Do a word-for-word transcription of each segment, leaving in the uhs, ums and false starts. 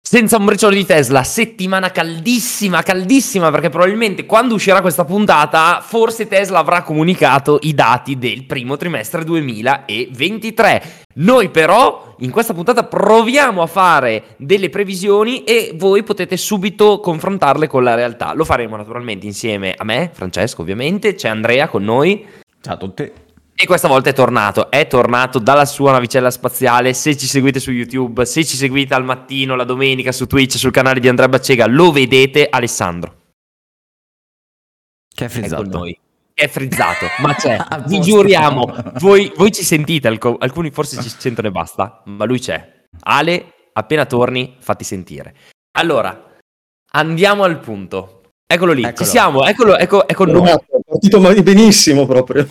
Senza un briciolo di Tesla, settimana caldissima, caldissima, perché probabilmente quando uscirà questa puntata, forse Tesla avrà comunicato i dati del primo trimestre duemilaventitré. Noi però, in questa puntata, proviamo a fare delle previsioni e voi potete subito confrontarle con la realtà. Lo faremo naturalmente insieme a me, Francesco ovviamente, c'è Andrea con noi. Ciao a tutti. E questa volta è tornato, è tornato dalla sua navicella spaziale. Se ci seguite su YouTube, se ci seguite al mattino, la domenica su Twitch, sul canale di Andrea Baccega, lo vedete, Alessandro. Che è frizzato. È con noi. È frizzato, ma c'è, vi giuriamo, voi, voi ci sentite, alcuni forse ci sentono e basta, ma lui c'è. Ale, appena torni, fatti sentire. Allora, andiamo al punto. Eccolo lì, Eccolo. Ci siamo, eccolo, ecco, è con noi. È partito benissimo proprio.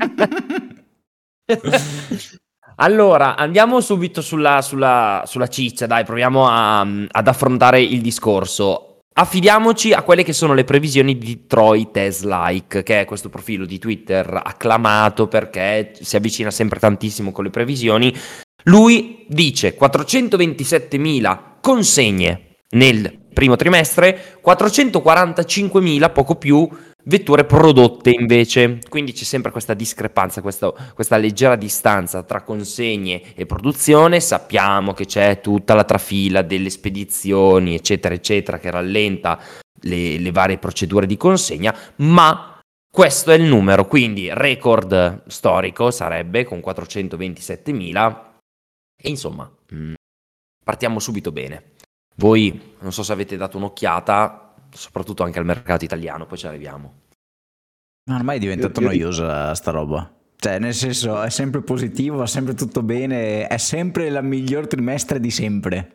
Allora, andiamo subito sulla, sulla, sulla ciccia, dai, proviamo a, ad affrontare il discorso. Affidiamoci a quelle che sono le previsioni di Troy Teslike, che è questo profilo di Twitter acclamato perché si avvicina sempre tantissimo con le previsioni. Lui dice quattrocentoventisettemila consegne nel primo trimestre, quattrocentoquarantacinquemila, poco più, vetture prodotte invece. Quindi c'è sempre questa discrepanza, questa, questa leggera distanza tra consegne e produzione. Sappiamo che c'è tutta la trafila delle spedizioni eccetera eccetera che rallenta le, le varie procedure di consegna, ma questo è il numero, quindi record storico sarebbe con quattrocentoventisettemila e insomma mh, partiamo subito bene. Voi non so se avete dato un'occhiata, soprattutto anche al mercato italiano, poi ci arriviamo. Ma ormai è diventato noiosa sta roba. Cioè, nel senso, è sempre positivo, va sempre tutto bene, è sempre il miglior trimestre di sempre.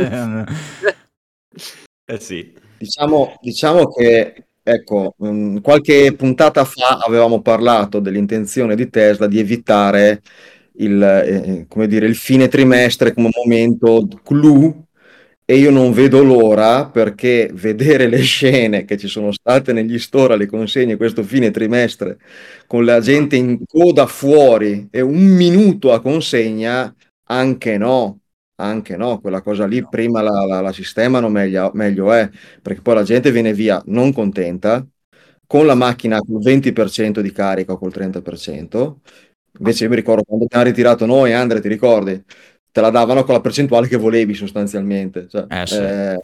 Eh sì. Diciamo, diciamo che, ecco, mh, qualche puntata fa avevamo parlato dell'intenzione di Tesla di evitare il, eh, come dire, il fine trimestre come momento clou. E io non vedo l'ora, perché vedere le scene che ci sono state negli store alle consegne questo fine trimestre, con la gente in coda fuori e un minuto a consegna, anche no, anche no, quella cosa lì prima la, la, la sistemano, meglio, meglio è, perché poi la gente viene via non contenta, con la macchina col venti per cento di carica o col trenta per cento. Invece io mi ricordo quando abbiamo ritirato noi, Andre, ti ricordi? Te la davano con la percentuale che volevi sostanzialmente, cioè, Eh sì. eh,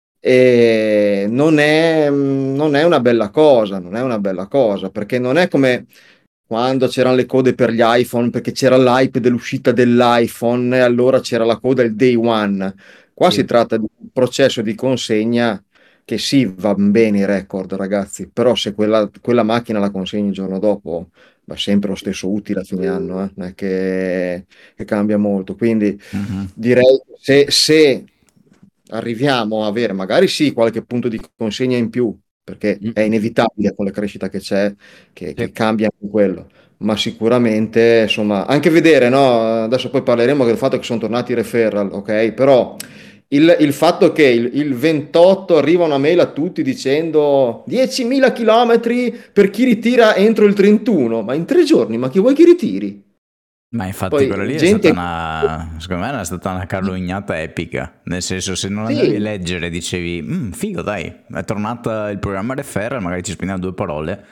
e non è, non è una bella cosa, non è una bella cosa, perché non è come quando c'erano le code per gli iPhone, perché c'era l'hype dell'uscita dell'iPhone e allora c'era la coda il day one. Qua Sì. si tratta di un processo di consegna che sì, va bene i record, ragazzi, però se quella, quella macchina la consegni il giorno dopo, va sempre lo stesso utile a fine anno, eh? Non è che, che cambia molto. Quindi Mm-hmm. direi se, se arriviamo a avere magari sì qualche punto di consegna in più, perché Mm. è inevitabile con la crescita che c'è, che, Sì. che cambia anche quello, ma sicuramente, insomma, anche vedere, no? Adesso poi parleremo del fatto che sono tornati i referral, ok? Però il, il fatto che il, il ventotto arriva una mail a tutti dicendo diecimila chilometri per chi ritira entro il trentuno, ma in tre giorni, ma chi vuoi che ritiri? Ma infatti Poi, quella lì gente- è stata una, secondo me è stata una carlognata epica, nel senso se non Sì. andavi a leggere dicevi "Mm, figo dai, è tornato il programma referral, magari ci spendiamo due parole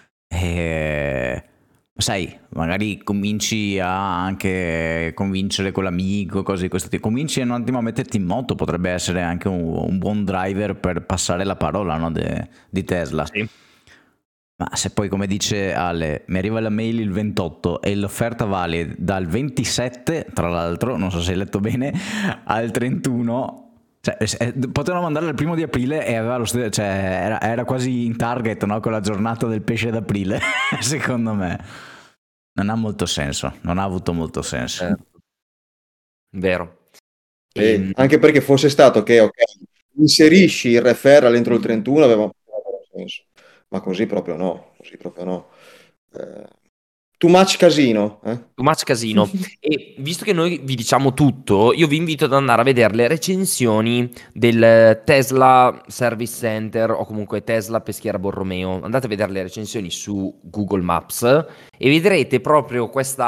e sai, magari cominci a anche convincere quell'amico, cose di questo tipo, cominci un attimo a metterti in moto, potrebbe essere anche un, un buon driver per passare la parola, no, de, di Tesla. Sì. Ma se poi, come dice Ale, mi arriva la mail il ventotto e l'offerta vale dal ventisette, tra l'altro, non so se hai letto bene, al trentuno, cioè eh, potevano mandarla il primo di aprile e aveva lo stesso, cioè era, era quasi in target, no, con la giornata del pesce d'aprile, secondo me. Non ha molto senso, non ha avuto molto senso. Eh, vero. Sì, Ehm, anche perché fosse stato che ok, inserisci il referral entro il trentuno aveva senso, ma così proprio no, così proprio no. Eh, too much casino, eh? Too much casino. E visto che noi vi diciamo tutto, io vi invito ad andare a vedere le recensioni del Tesla Service Center o comunque Tesla Peschiera Borromeo. Andate a vedere le recensioni su Google Maps e vedrete proprio questa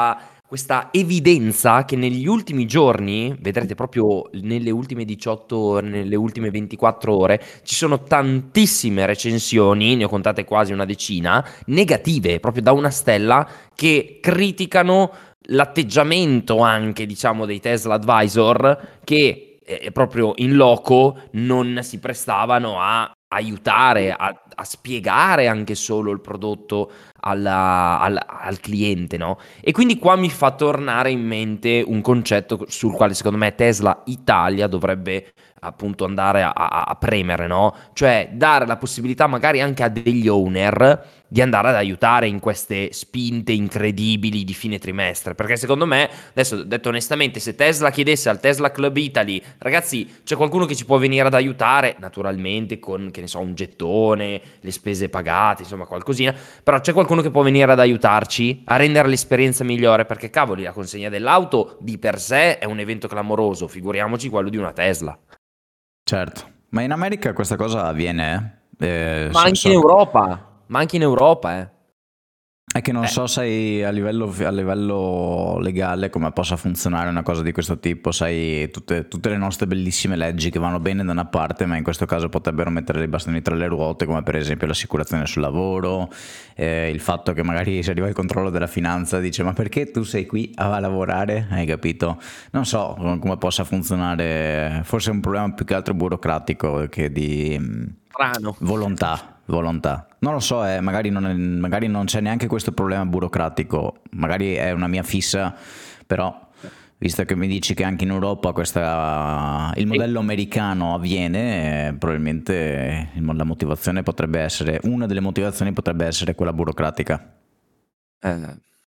questa evidenza che negli ultimi giorni, vedrete proprio nelle ultime diciotto ore, nelle ultime ventiquattro ore, ci sono tantissime recensioni, ne ho contate quasi una decina, negative, proprio da una stella, che criticano l'atteggiamento anche, diciamo, dei Tesla Advisor, che eh, proprio in loco non si prestavano a aiutare, a, a spiegare anche solo il prodotto alla- al, al cliente, no? E quindi qua mi fa tornare in mente un concetto sul quale secondo me Tesla Italia dovrebbe appunto andare a, a- a premere, no? Cioè dare la possibilità magari anche a degli owner di andare ad aiutare in queste spinte incredibili di fine trimestre, perché secondo me, adesso detto onestamente, se Tesla chiedesse al Tesla Club Italy, ragazzi, c'è qualcuno che ci può venire ad aiutare, naturalmente con, che ne so, un gettone, le spese pagate, insomma qualcosina, però c'è qualcuno che può venire ad aiutarci a rendere l'esperienza migliore, perché cavoli, la consegna dell'auto di per sé è un evento clamoroso, figuriamoci quello di una Tesla. Certo, ma in America questa cosa avviene? eh? Eh, Ma so, anche in so- Europa, ma anche in Europa, eh. È che non Eh, so sai a livello, a livello legale come possa funzionare una cosa di questo tipo, sai, tutte, tutte le nostre bellissime leggi che vanno bene da una parte, ma in questo caso potrebbero mettere i bastoni tra le ruote, come per esempio l'assicurazione sul lavoro, eh, il fatto che magari se arriva il controllo della finanza dice ma perché tu sei qui a lavorare? Hai capito? Non so come possa funzionare, forse è un problema più che altro burocratico che di mm, strano. volontà. Volontà. Non lo so, eh, magari, non è- magari non c'è neanche questo problema burocratico, magari è una mia fissa, però visto che mi dici che anche in Europa questa, il Sì. modello americano avviene, eh, probabilmente il- la motivazione potrebbe essere, una delle motivazioni potrebbe essere quella burocratica. Eh,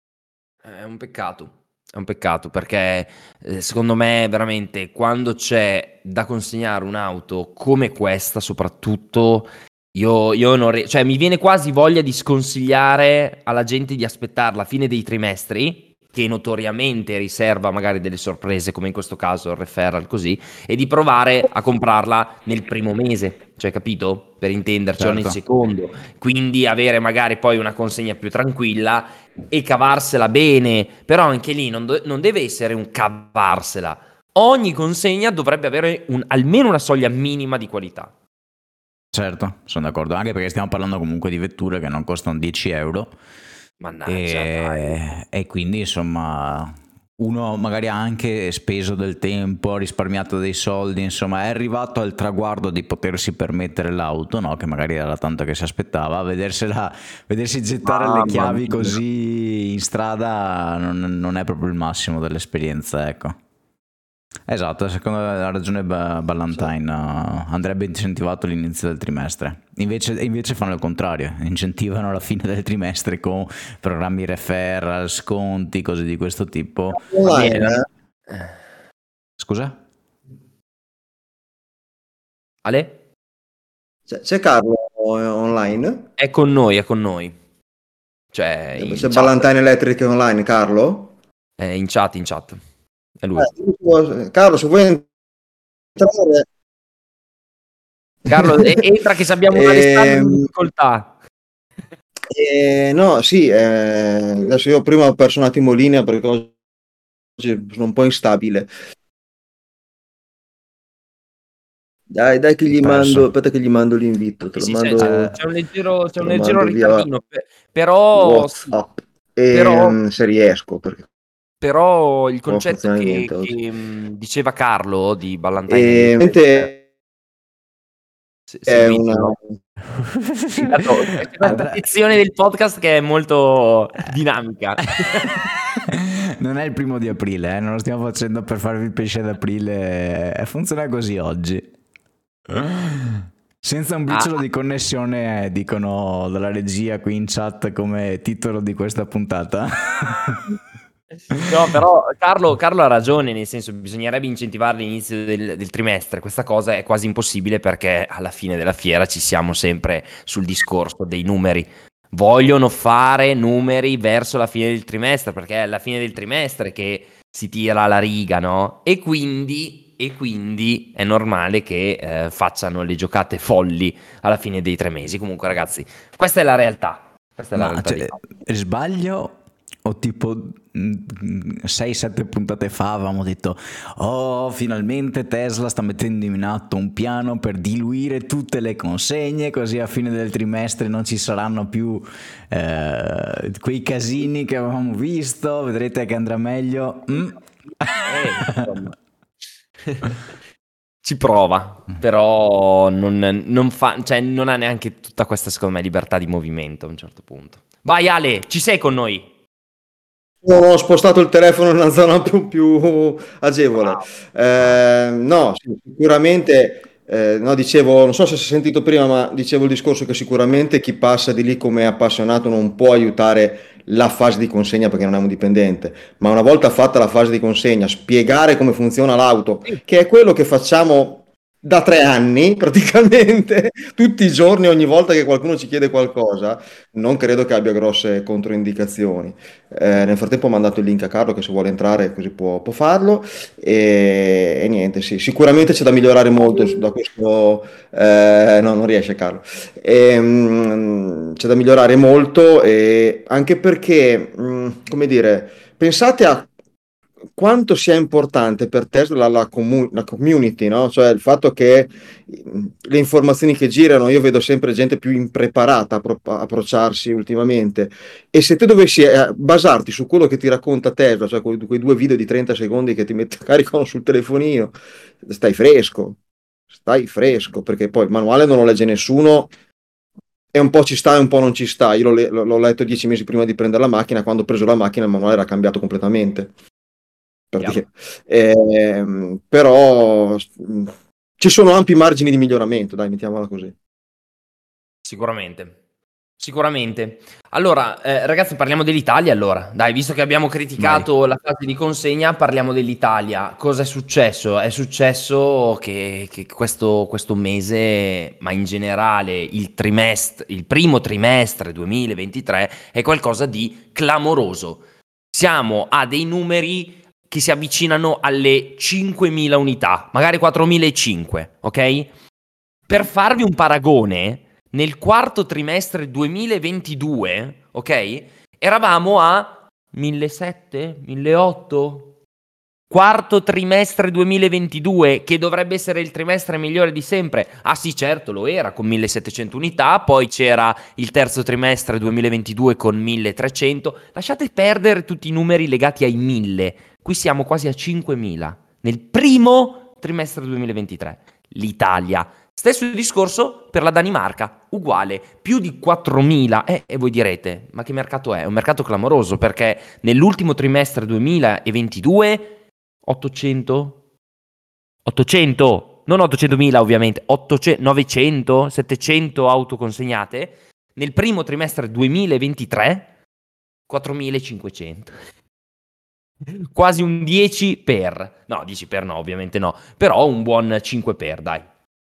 è un peccato. È un peccato perché eh, secondo me veramente quando c'è da consegnare un'auto come questa, soprattutto io, io non ri- cioè mi viene quasi voglia di sconsigliare alla gente di aspettare la fine dei trimestri, che notoriamente riserva magari delle sorprese, come in questo caso il referral così, e di provare a comprarla nel primo mese, cioè capito? Per intenderci, o nel Certo. secondo. Quindi avere magari poi una consegna più tranquilla e cavarsela bene, però anche lì non, do- non deve essere un cavarsela. Ogni consegna dovrebbe avere un- almeno una soglia minima di qualità. Certo, sono d'accordo, anche perché stiamo parlando comunque di vetture che non costano dieci euro Mannaggia, dai. e, e quindi insomma uno magari ha anche speso del tempo, ha risparmiato dei soldi, insomma è arrivato al traguardo di potersi permettere l'auto, no? Che magari era tanto che si aspettava, vedersela, vedersi gettare le Mamma chiavi mia. così in strada non, non è proprio il massimo dell'esperienza, ecco. Esatto, secondo me ha ragione Ba- Ballantine, uh, andrebbe incentivato l'inizio del trimestre. Invece, invece fanno il contrario, incentivano la fine del trimestre con programmi referral, sconti, cose di questo tipo. Va bene. Online, la- eh? eh. Scusa? Ale? C'è, c'è Carlo eh, online? È con noi, è con noi. Cioè, Eh, in C'è chat. Ballantine Electric online, Carlo? È in chat, in chat. È lui. Eh, Carlo, se vuoi entrare... Carlo, e- entra che se abbiamo un Alessandro in Ehm, difficoltà. eh, no, sì, eh, adesso io prima ho perso un attimo linea perché oggi sono un po' instabile. Dai, dai che L'ho gli mando, perso. aspetta che gli mando l'invito, te Sì, lo sì, c'è, c'è- mando, c'è un leggero, c'è te un lo leggero mando via ritardino, pe- però sì, WhatsApp, però, ehm, se riesco, perché però il non concetto funziona che, niente oggi. che, mh, diceva Carlo di Ballantine E Electric, veramente se- è seguito, una... no? Intanto c'è questa Andrea... sezione del podcast che è molto dinamica. Non è il primo di aprile, eh? Non lo stiamo facendo per farvi il pesce d'aprile, eh, funziona così oggi. Senza un Ah, briciolo di connessione, eh, dicono dalla regia qui in chat come titolo di questa puntata. no, però Carlo, Carlo ha ragione, nel senso bisognerebbe incentivare l'inizio del, del trimestre. Questa cosa è quasi impossibile perché alla fine della fiera ci siamo sempre sul discorso dei numeri. Vogliono fare numeri verso la fine del trimestre perché è alla fine del trimestre che si tira la riga, no? E quindi, e quindi è normale che eh, facciano le giocate folli alla fine dei tre mesi. Comunque, ragazzi, questa è la realtà. Questa è la Ma realtà dei cioè, fatti. sbaglio o tipo sei sette puntate fa avevamo detto oh finalmente Tesla sta mettendo in atto un piano per diluire tutte le consegne così a fine del trimestre non ci saranno più eh, quei casini che avevamo visto, vedrete che andrà meglio. mm. Eh, insomma. Ci prova, però non, non fa, cioè, non ha neanche tutta questa, secondo me, libertà di movimento a un certo punto. Vai Ale, ci sei con noi? No, ho spostato il telefono in una zona più, più agevole. Wow. Eh, no, sì, sicuramente, eh, no, dicevo, non so se si è sentito prima, ma dicevo il discorso che sicuramente chi passa di lì come appassionato non può aiutare la fase di consegna perché non è un dipendente, ma una volta fatta la fase di consegna, spiegare come funziona l'auto, Sì. che è quello che facciamo da tre anni praticamente, tutti i giorni, ogni volta che qualcuno ci chiede qualcosa, non credo che abbia grosse controindicazioni. Eh, nel frattempo ho mandato il link a Carlo che se vuole entrare così può, può farlo e, e niente, sì, sicuramente c'è da migliorare molto su- da questo... eh, no, non riesce Carlo. Ehm, c'è da migliorare molto e anche perché, mh, come dire, pensate a quanto sia importante per Tesla la, la comu- la community, no? Cioè il fatto che mh, le informazioni che girano, io vedo sempre gente più impreparata a pro- a approcciarsi ultimamente e se tu dovessi eh, basarti su quello che ti racconta Tesla, cioè quei, quei due video di trenta secondi che ti met- caricano sul telefonino, stai fresco, stai fresco, perché poi il manuale non lo legge nessuno e un po' ci sta e un po' non ci sta. Io l'ho, le- l'ho letto dieci mesi prima di prendere la macchina, quando ho preso la macchina il manuale era cambiato completamente. Per Chiaro. dire. Ehm, però mh, ci sono ampi margini di miglioramento, dai, mettiamola così. Sicuramente. Sicuramente. Allora, eh, ragazzi, parliamo dell'Italia allora. Dai, visto che abbiamo Vai. criticato la fase di consegna, parliamo dell'Italia. Cosa è successo? È successo che, che questo, questo mese, ma in generale il trimestre, il primo trimestre duemilaventitré è qualcosa di clamoroso. Siamo a dei numeri che si avvicinano alle cinquemila unità, magari quattromilacinquecento, ok? Per farvi un paragone, nel quarto trimestre duemilaventidue, ok? Eravamo a millesettecento, milleottocento. Quarto trimestre duemilaventidue, che dovrebbe essere il trimestre migliore di sempre. Ah sì, certo, lo era con millesettecento unità, poi c'era il terzo trimestre duemilaventidue con milletrecento. Lasciate perdere tutti i numeri legati ai mille. Qui siamo quasi a cinquemila nel primo trimestre duemilaventitré. L'Italia. Stesso discorso per la Danimarca, uguale, più di quattromila. Eh, e voi direte, ma che mercato è? È un mercato clamoroso perché nell'ultimo trimestre duemilaventidue ottocento, ottocento, non ottocentomila ovviamente, ottocento, novecento, settecento auto consegnate. Nel primo trimestre duemilaventitré quattromilacinquecento. Quasi un dieci per. No, dieci per no, ovviamente no. Però un buon cinque per, dai.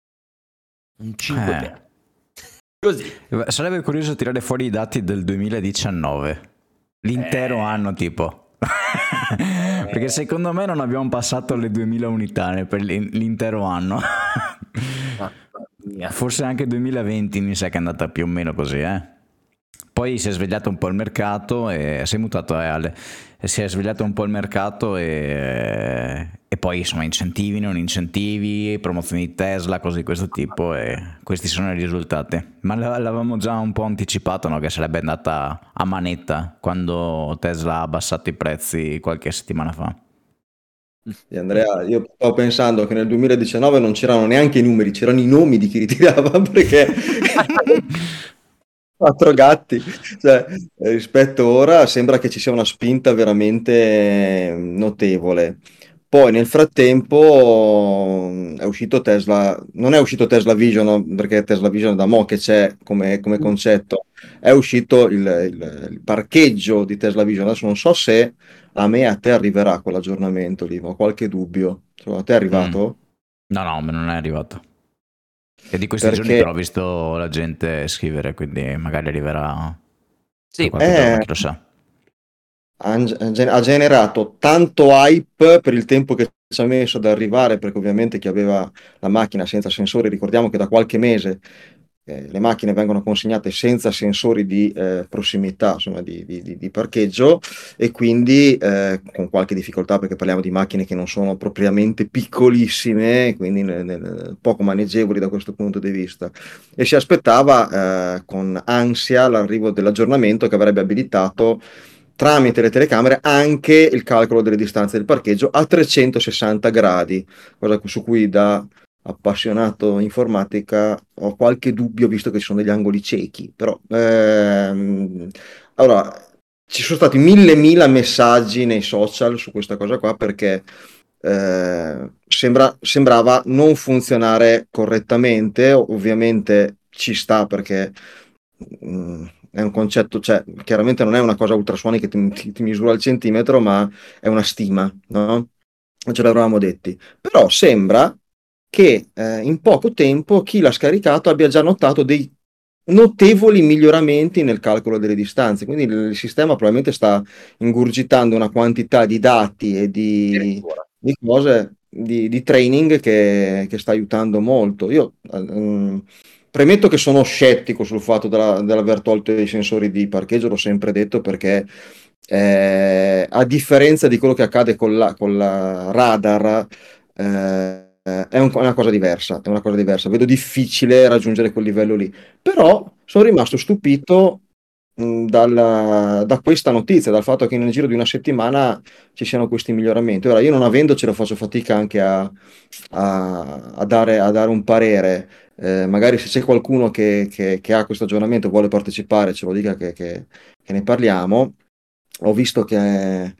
Un cinque per. Eh. Così. Sarebbe curioso tirare fuori i dati del duemiladiciannove, l'intero Eh. anno tipo. Perché secondo me non abbiamo passato le duemila unità per l'intero anno. Mamma mia. Forse anche duemilaventi mi sa che è andata più o meno così, eh. Poi si è svegliato un po' il mercato e si è mutato eh, Ale. E si è svegliato un po' il mercato e, e poi insomma incentivi, non incentivi, promozioni di Tesla, cose di questo tipo e questi sono i risultati. Ma l- l'avevamo già un po' anticipato, no? Che sarebbe andata a manetta quando Tesla ha abbassato i prezzi qualche settimana fa. E Andrea, io stavo pensando che nel duemiladiciannove non c'erano neanche i numeri, c'erano i nomi di chi ritirava perché quattro gatti, cioè, rispetto ora sembra che ci sia una spinta veramente notevole. Poi nel frattempo mm, è uscito Tesla, non è uscito Tesla Vision, no, perché Tesla Vision è da mo' che c'è come, come concetto, è uscito il, il- il parcheggio di Tesla Vision. Adesso non so se a me e a te arriverà quell'aggiornamento lì, ma ho qualche dubbio. Cioè, a te è Mm. arrivato? No, no, ma non è arrivato. E di questi giorni Perché però ho visto la gente scrivere, quindi magari arriverà tra Sì, qualche giorno, è chi lo sa. ha, ha generato tanto hype per il tempo che ci ha messo ad arrivare, perché ovviamente chi aveva la macchina senza sensori, ricordiamo che da qualche mese eh, le macchine vengono consegnate senza sensori di eh, prossimità, insomma, di, di- di- di parcheggio, e quindi eh, con qualche difficoltà, perché parliamo di macchine che non sono propriamente piccolissime, quindi ne- ne- poco maneggevoli da questo punto di vista. E si aspettava eh, con ansia l'arrivo dell'aggiornamento che avrebbe abilitato tramite le telecamere anche il calcolo delle distanze del parcheggio a trecentosessanta gradi, cosa su cui da appassionato informatica ho qualche dubbio, visto che ci sono degli angoli ciechi. Però ehm, allora, ci sono stati mille mila messaggi nei social su questa cosa qua, perché eh, sembra- sembrava non funzionare correttamente. Ovviamente ci sta, perché mm, è un concetto, cioè chiaramente non è una cosa ultrasuonica che ti, ti- ti misura al centimetro, ma è una stima, no? Ce l'avevamo detti. Però sembra che eh, in poco tempo chi l'ha scaricato abbia già notato dei notevoli miglioramenti nel calcolo delle distanze. Quindi il il sistema probabilmente sta ingurgitando una quantità di dati e di, Addirittura. di cose, di, di training che, che sta aiutando molto. Io ehm, premetto che sono scettico sul fatto della- dell'aver tolto i sensori di parcheggio, l'ho sempre detto, perché eh, a differenza di quello che accade con la, con la radar, eh, è un- una cosa diversa, è una cosa diversa. Vedo difficile raggiungere quel livello lì. Però sono rimasto stupito mh, dalla- da questa notizia, dal fatto che nel giro di una settimana ci siano questi miglioramenti. Ora, io non avendocelo, faccio fatica anche a, a- a dare, a dare un parere. Eh, magari se c'è qualcuno che, che- che ha questo aggiornamento e vuole partecipare, ce lo dica che, che- che ne parliamo. Ho visto che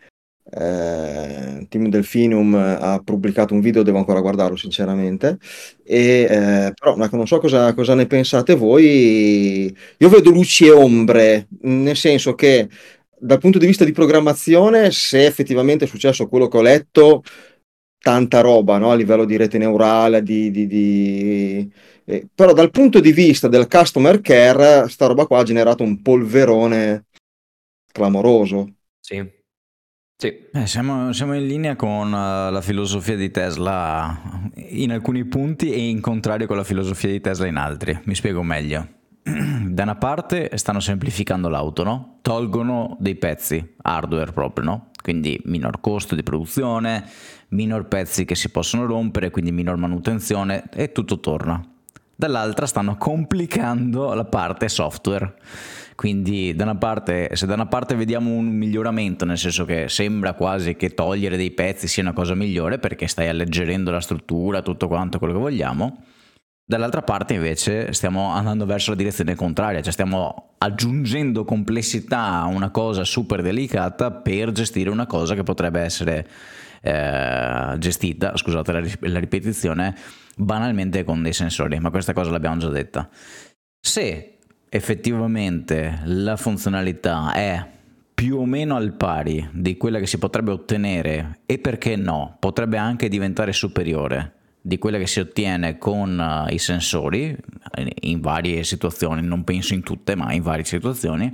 eh, Team Delphinum ha pubblicato un video, devo ancora guardarlo sinceramente, e, eh, però ecco, non so cosa, cosa ne pensate voi. Io vedo luci e ombre, nel senso che dal punto di vista di programmazione, se effettivamente è successo quello che ho letto, tanta roba, no? A livello di rete neurale, di, di- di- eh, però dal punto di vista del customer care, sta roba qua ha generato un polverone clamoroso. Sì, sì. Eh, siamo, siamo in linea con eh, la filosofia di Tesla in alcuni punti e in contrario con la filosofia di Tesla in altri. Mi spiego meglio. Da una parte stanno semplificando l'auto, no? Tolgono dei pezzi, hardware proprio, no? Quindi minor costo di produzione, minor pezzi che si possono rompere, quindi minor manutenzione e tutto torna. Dall'altra stanno complicando la parte software. Quindi da una parte, se da una parte vediamo un miglioramento, nel senso che sembra quasi che togliere dei pezzi sia una cosa migliore perché stai alleggerendo la struttura, tutto quanto quello che vogliamo, dall'altra parte invece stiamo andando verso la direzione contraria, cioè stiamo aggiungendo complessità a una cosa super delicata per gestire una cosa che potrebbe essere eh, gestita, scusate la, la ripetizione, banalmente con dei sensori, ma questa cosa l'abbiamo già detta. Se effettivamente la funzionalità è più o meno al pari di quella che si potrebbe ottenere e perché no, potrebbe anche diventare superiore di quella che si ottiene con uh, i sensori in varie situazioni, non penso in tutte, ma in varie situazioni,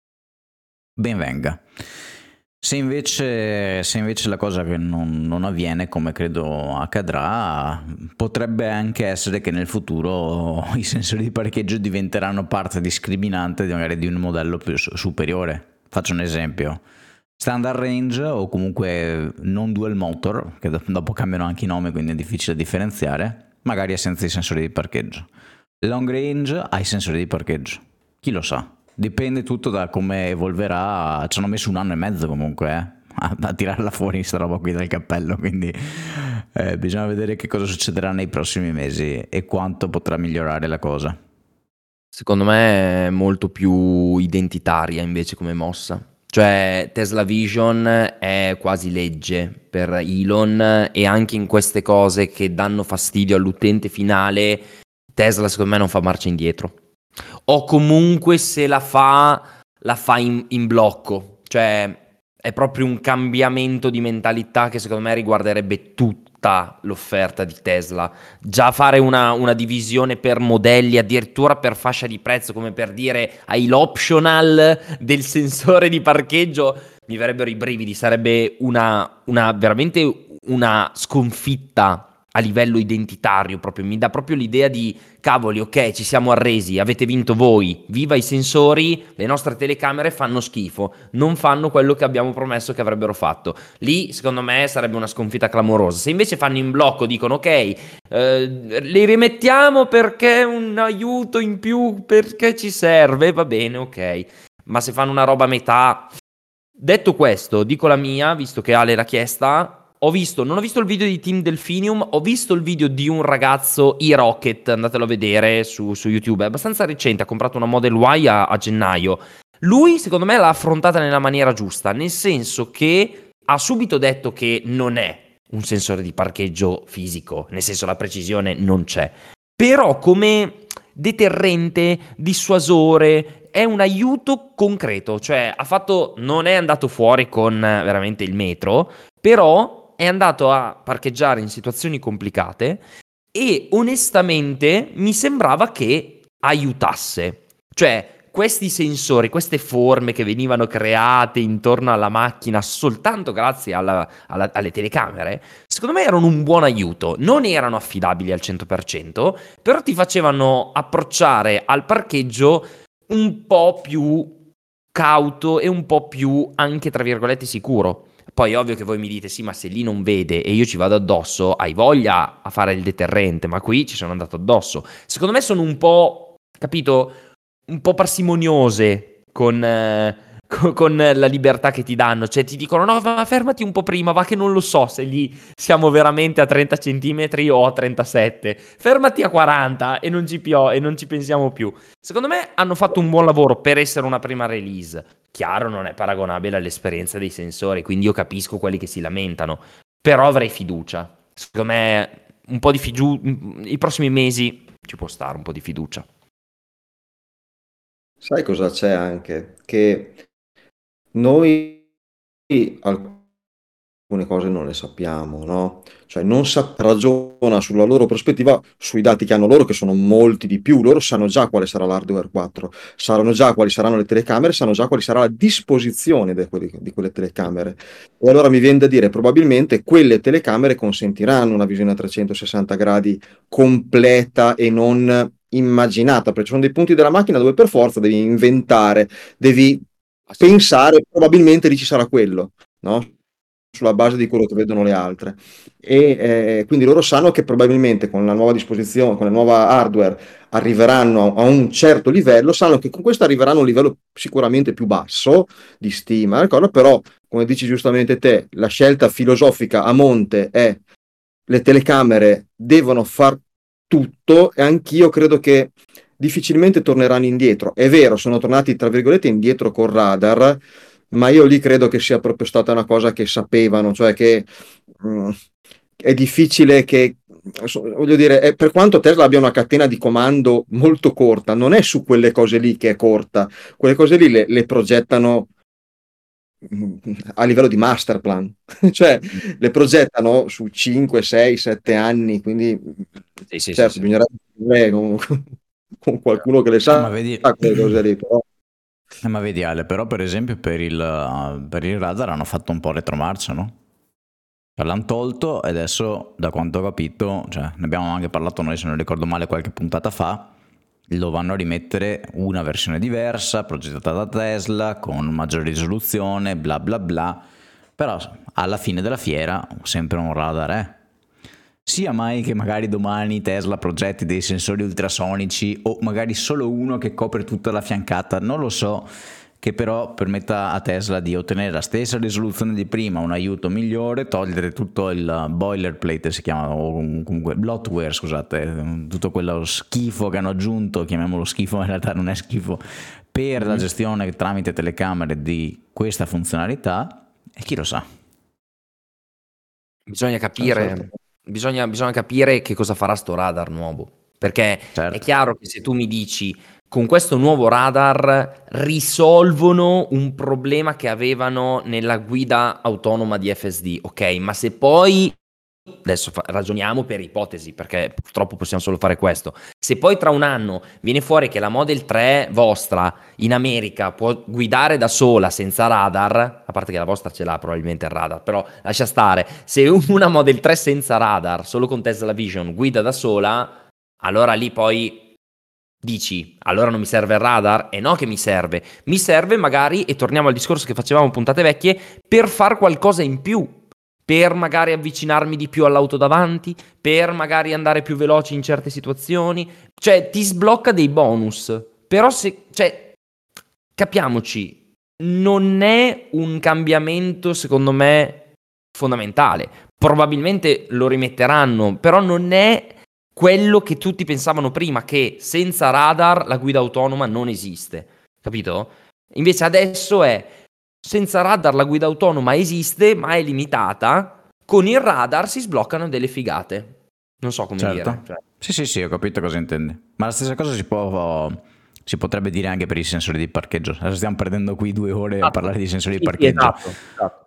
ben venga. Se invece, se invece la cosa che non, non avviene, come credo accadrà, potrebbe anche essere che nel futuro i sensori di parcheggio diventeranno parte discriminante di, magari di un modello più su- superiore. Faccio un esempio. Standard range o comunque non dual motor, che do- dopo cambiano anche i nomi, quindi è difficile differenziare, magari è senza i sensori di parcheggio. Long range ha i sensori di parcheggio. Chi lo sa? Dipende tutto da come evolverà. Ci hanno messo un anno e mezzo comunque eh, a, a tirarla fuori sta roba qui dal cappello, quindi eh, bisogna vedere che cosa succederà nei prossimi mesi e quanto potrà migliorare la cosa. Secondo me è molto più identitaria invece come mossa. Cioè Tesla Vision è quasi legge per Elon, e anche in queste cose che danno fastidio all'utente finale, Tesla secondo me non fa marcia indietro. O comunque se la fa, la fa in, in blocco. Cioè è proprio un cambiamento di mentalità che secondo me riguarderebbe tutta l'offerta di Tesla. Già fare una, una divisione per modelli, addirittura per fascia di prezzo, come per dire hai l'optional del sensore di parcheggio, mi verrebbero i brividi. Sarebbe una, una veramente una sconfitta a livello identitario, proprio mi dà proprio l'idea di cavoli, ok, ci siamo arresi, avete vinto voi, viva i sensori, le nostre telecamere fanno schifo, non fanno quello che abbiamo promesso che avrebbero fatto. Lì secondo me sarebbe una sconfitta clamorosa. Se invece fanno in blocco, dicono ok, eh, li rimettiamo perché è un aiuto in più, perché ci serve, va bene, ok, ma se fanno una roba a metà. Detto questo, dico la mia, visto che Ale l'ha chiesta. Ho visto, non ho visto il video di Team Delphinium, ho visto il video di un ragazzo, E-Rocket, andatelo a vedere su, su YouTube, è abbastanza recente, ha comprato una Model Y a, a gennaio. Lui, secondo me, l'ha affrontata nella maniera giusta, nel senso che ha subito detto che non è un sensore di parcheggio fisico, nel senso la precisione non c'è, però come deterrente, dissuasore, è un aiuto concreto, cioè ha fatto, non è andato fuori con eh, veramente il metro, però è andato a parcheggiare in situazioni complicate e onestamente mi sembrava che aiutasse. Cioè, questi sensori, queste forme che venivano create intorno alla macchina soltanto grazie alla, alla, alle telecamere, secondo me erano un buon aiuto. Non erano affidabili al cento per cento, però ti facevano approcciare al parcheggio un po' più cauto e un po' più anche tra virgolette sicuro. Poi è ovvio che voi mi dite sì, ma se lì non vede e io ci vado addosso, hai voglia a fare il deterrente, ma qui ci sono andato addosso. Secondo me sono un po', capito, un po' parsimoniose con, eh, con, con la libertà che ti danno. Cioè ti dicono no, ma fermati un po' prima, va che non lo so se lì siamo veramente a trenta centimetri o a trentasette. Fermati a quaranta e non ci, pio- e non ci pensiamo più. Secondo me hanno fatto un buon lavoro per essere una prima release. Chiaro, non è paragonabile all'esperienza dei sensori, quindi io capisco quelli che si lamentano, però avrei fiducia. Secondo me un po' di fiducia, i prossimi mesi ci può stare un po' di fiducia. Sai cosa c'è anche? Che noi alcune cose non le sappiamo, no? Cioè non sa- ragiona sulla loro prospettiva, sui dati che hanno loro, che sono molti di più. Loro sanno già quale sarà l'hardware quattro, sanno già quali saranno le telecamere, sanno già quali sarà la disposizione de- quelli- di quelle telecamere. E allora mi viene da dire, probabilmente quelle telecamere consentiranno una visione a trecentosessanta gradi completa e non immaginata, perché ci sono dei punti della macchina dove per forza devi inventare, devi pensare, probabilmente lì ci sarà quello, no? Sulla base di quello che vedono le altre. E eh, quindi loro sanno che probabilmente con la nuova disposizione, con la nuova hardware arriveranno a un certo livello, sanno che con questo arriveranno a un livello sicuramente più basso di stima, ricordo, però come dici giustamente te, la scelta filosofica a monte è le telecamere devono far tutto e anch'io credo che difficilmente torneranno indietro. È vero, sono tornati tra virgolette indietro col radar, ma io lì credo che sia proprio stata una cosa che sapevano, cioè che mh, è difficile che, so- voglio dire, è- per quanto Tesla abbia una catena di comando molto corta, non è su quelle cose lì che è corta, quelle cose lì le, le progettano mh, a livello di master plan, cioè le progettano su cinque, sei, sette anni, quindi Sì, sì, sì, certo sì. bisognerebbe parlare con, con qualcuno che le Eh, ma sa vedi, quelle cose lì, però eh, ma vedi Ale, però per esempio per il, uh, per il radar hanno fatto un po' retromarcia, no? Cioè, l'hanno tolto e adesso, da quanto ho capito, cioè, ne abbiamo anche parlato noi, se non ricordo male, qualche puntata fa, lo vanno a rimettere una versione diversa, progettata da Tesla, con maggiore risoluzione, bla bla bla, però alla fine della fiera sempre un radar è. Sia mai che magari domani Tesla progetti dei sensori ultrasonici o magari solo uno che copre tutta la fiancata, non lo so, che però permetta a Tesla di ottenere la stessa risoluzione di prima, un aiuto migliore, togliere tutto il boilerplate, si chiama, o comunque bloatware, scusate, tutto quello schifo che hanno aggiunto, chiamiamolo schifo, ma in realtà non è schifo, per la Mhm. gestione tramite telecamere di questa funzionalità, e chi lo sa. Bisogna Eh, certo. capire, bisogna, bisogna capire che cosa farà sto radar nuovo. Perché è Certo. chiaro che se tu mi dici con questo nuovo radar risolvono un problema che avevano nella guida autonoma di F S D, ok, ma se poi adesso fa- ragioniamo per ipotesi, perché purtroppo possiamo solo fare questo. Se poi tra un anno viene fuori che la Model tre vostra in America può guidare da sola senza radar, a parte che la vostra ce l'ha probabilmente il radar, però lascia stare, se una Model tre senza radar, solo con Tesla Vision, guida da sola, allora lì poi dici, allora non mi serve il radar? E no che mi serve, mi serve magari, e torniamo al discorso che facevamo puntate vecchie, per far qualcosa in più, per magari avvicinarmi di più all'auto davanti, per magari andare più veloci in certe situazioni, cioè ti sblocca dei bonus, però se, cioè, capiamoci, non è un cambiamento secondo me fondamentale, probabilmente lo rimetteranno, però non è quello che tutti pensavano prima, che senza radar la guida autonoma non esiste, capito? Invece adesso è senza radar la guida autonoma esiste, ma è limitata. Con il radar si sbloccano delle figate. Non so come Certo. dire. Cioè, Sì, sì, sì, ho capito cosa intendi. Ma la stessa cosa si può, si potrebbe dire anche per i sensori di parcheggio. Adesso stiamo perdendo qui due ore a esatto. parlare di sensori Sì, di sì, parcheggio. esatto, esatto.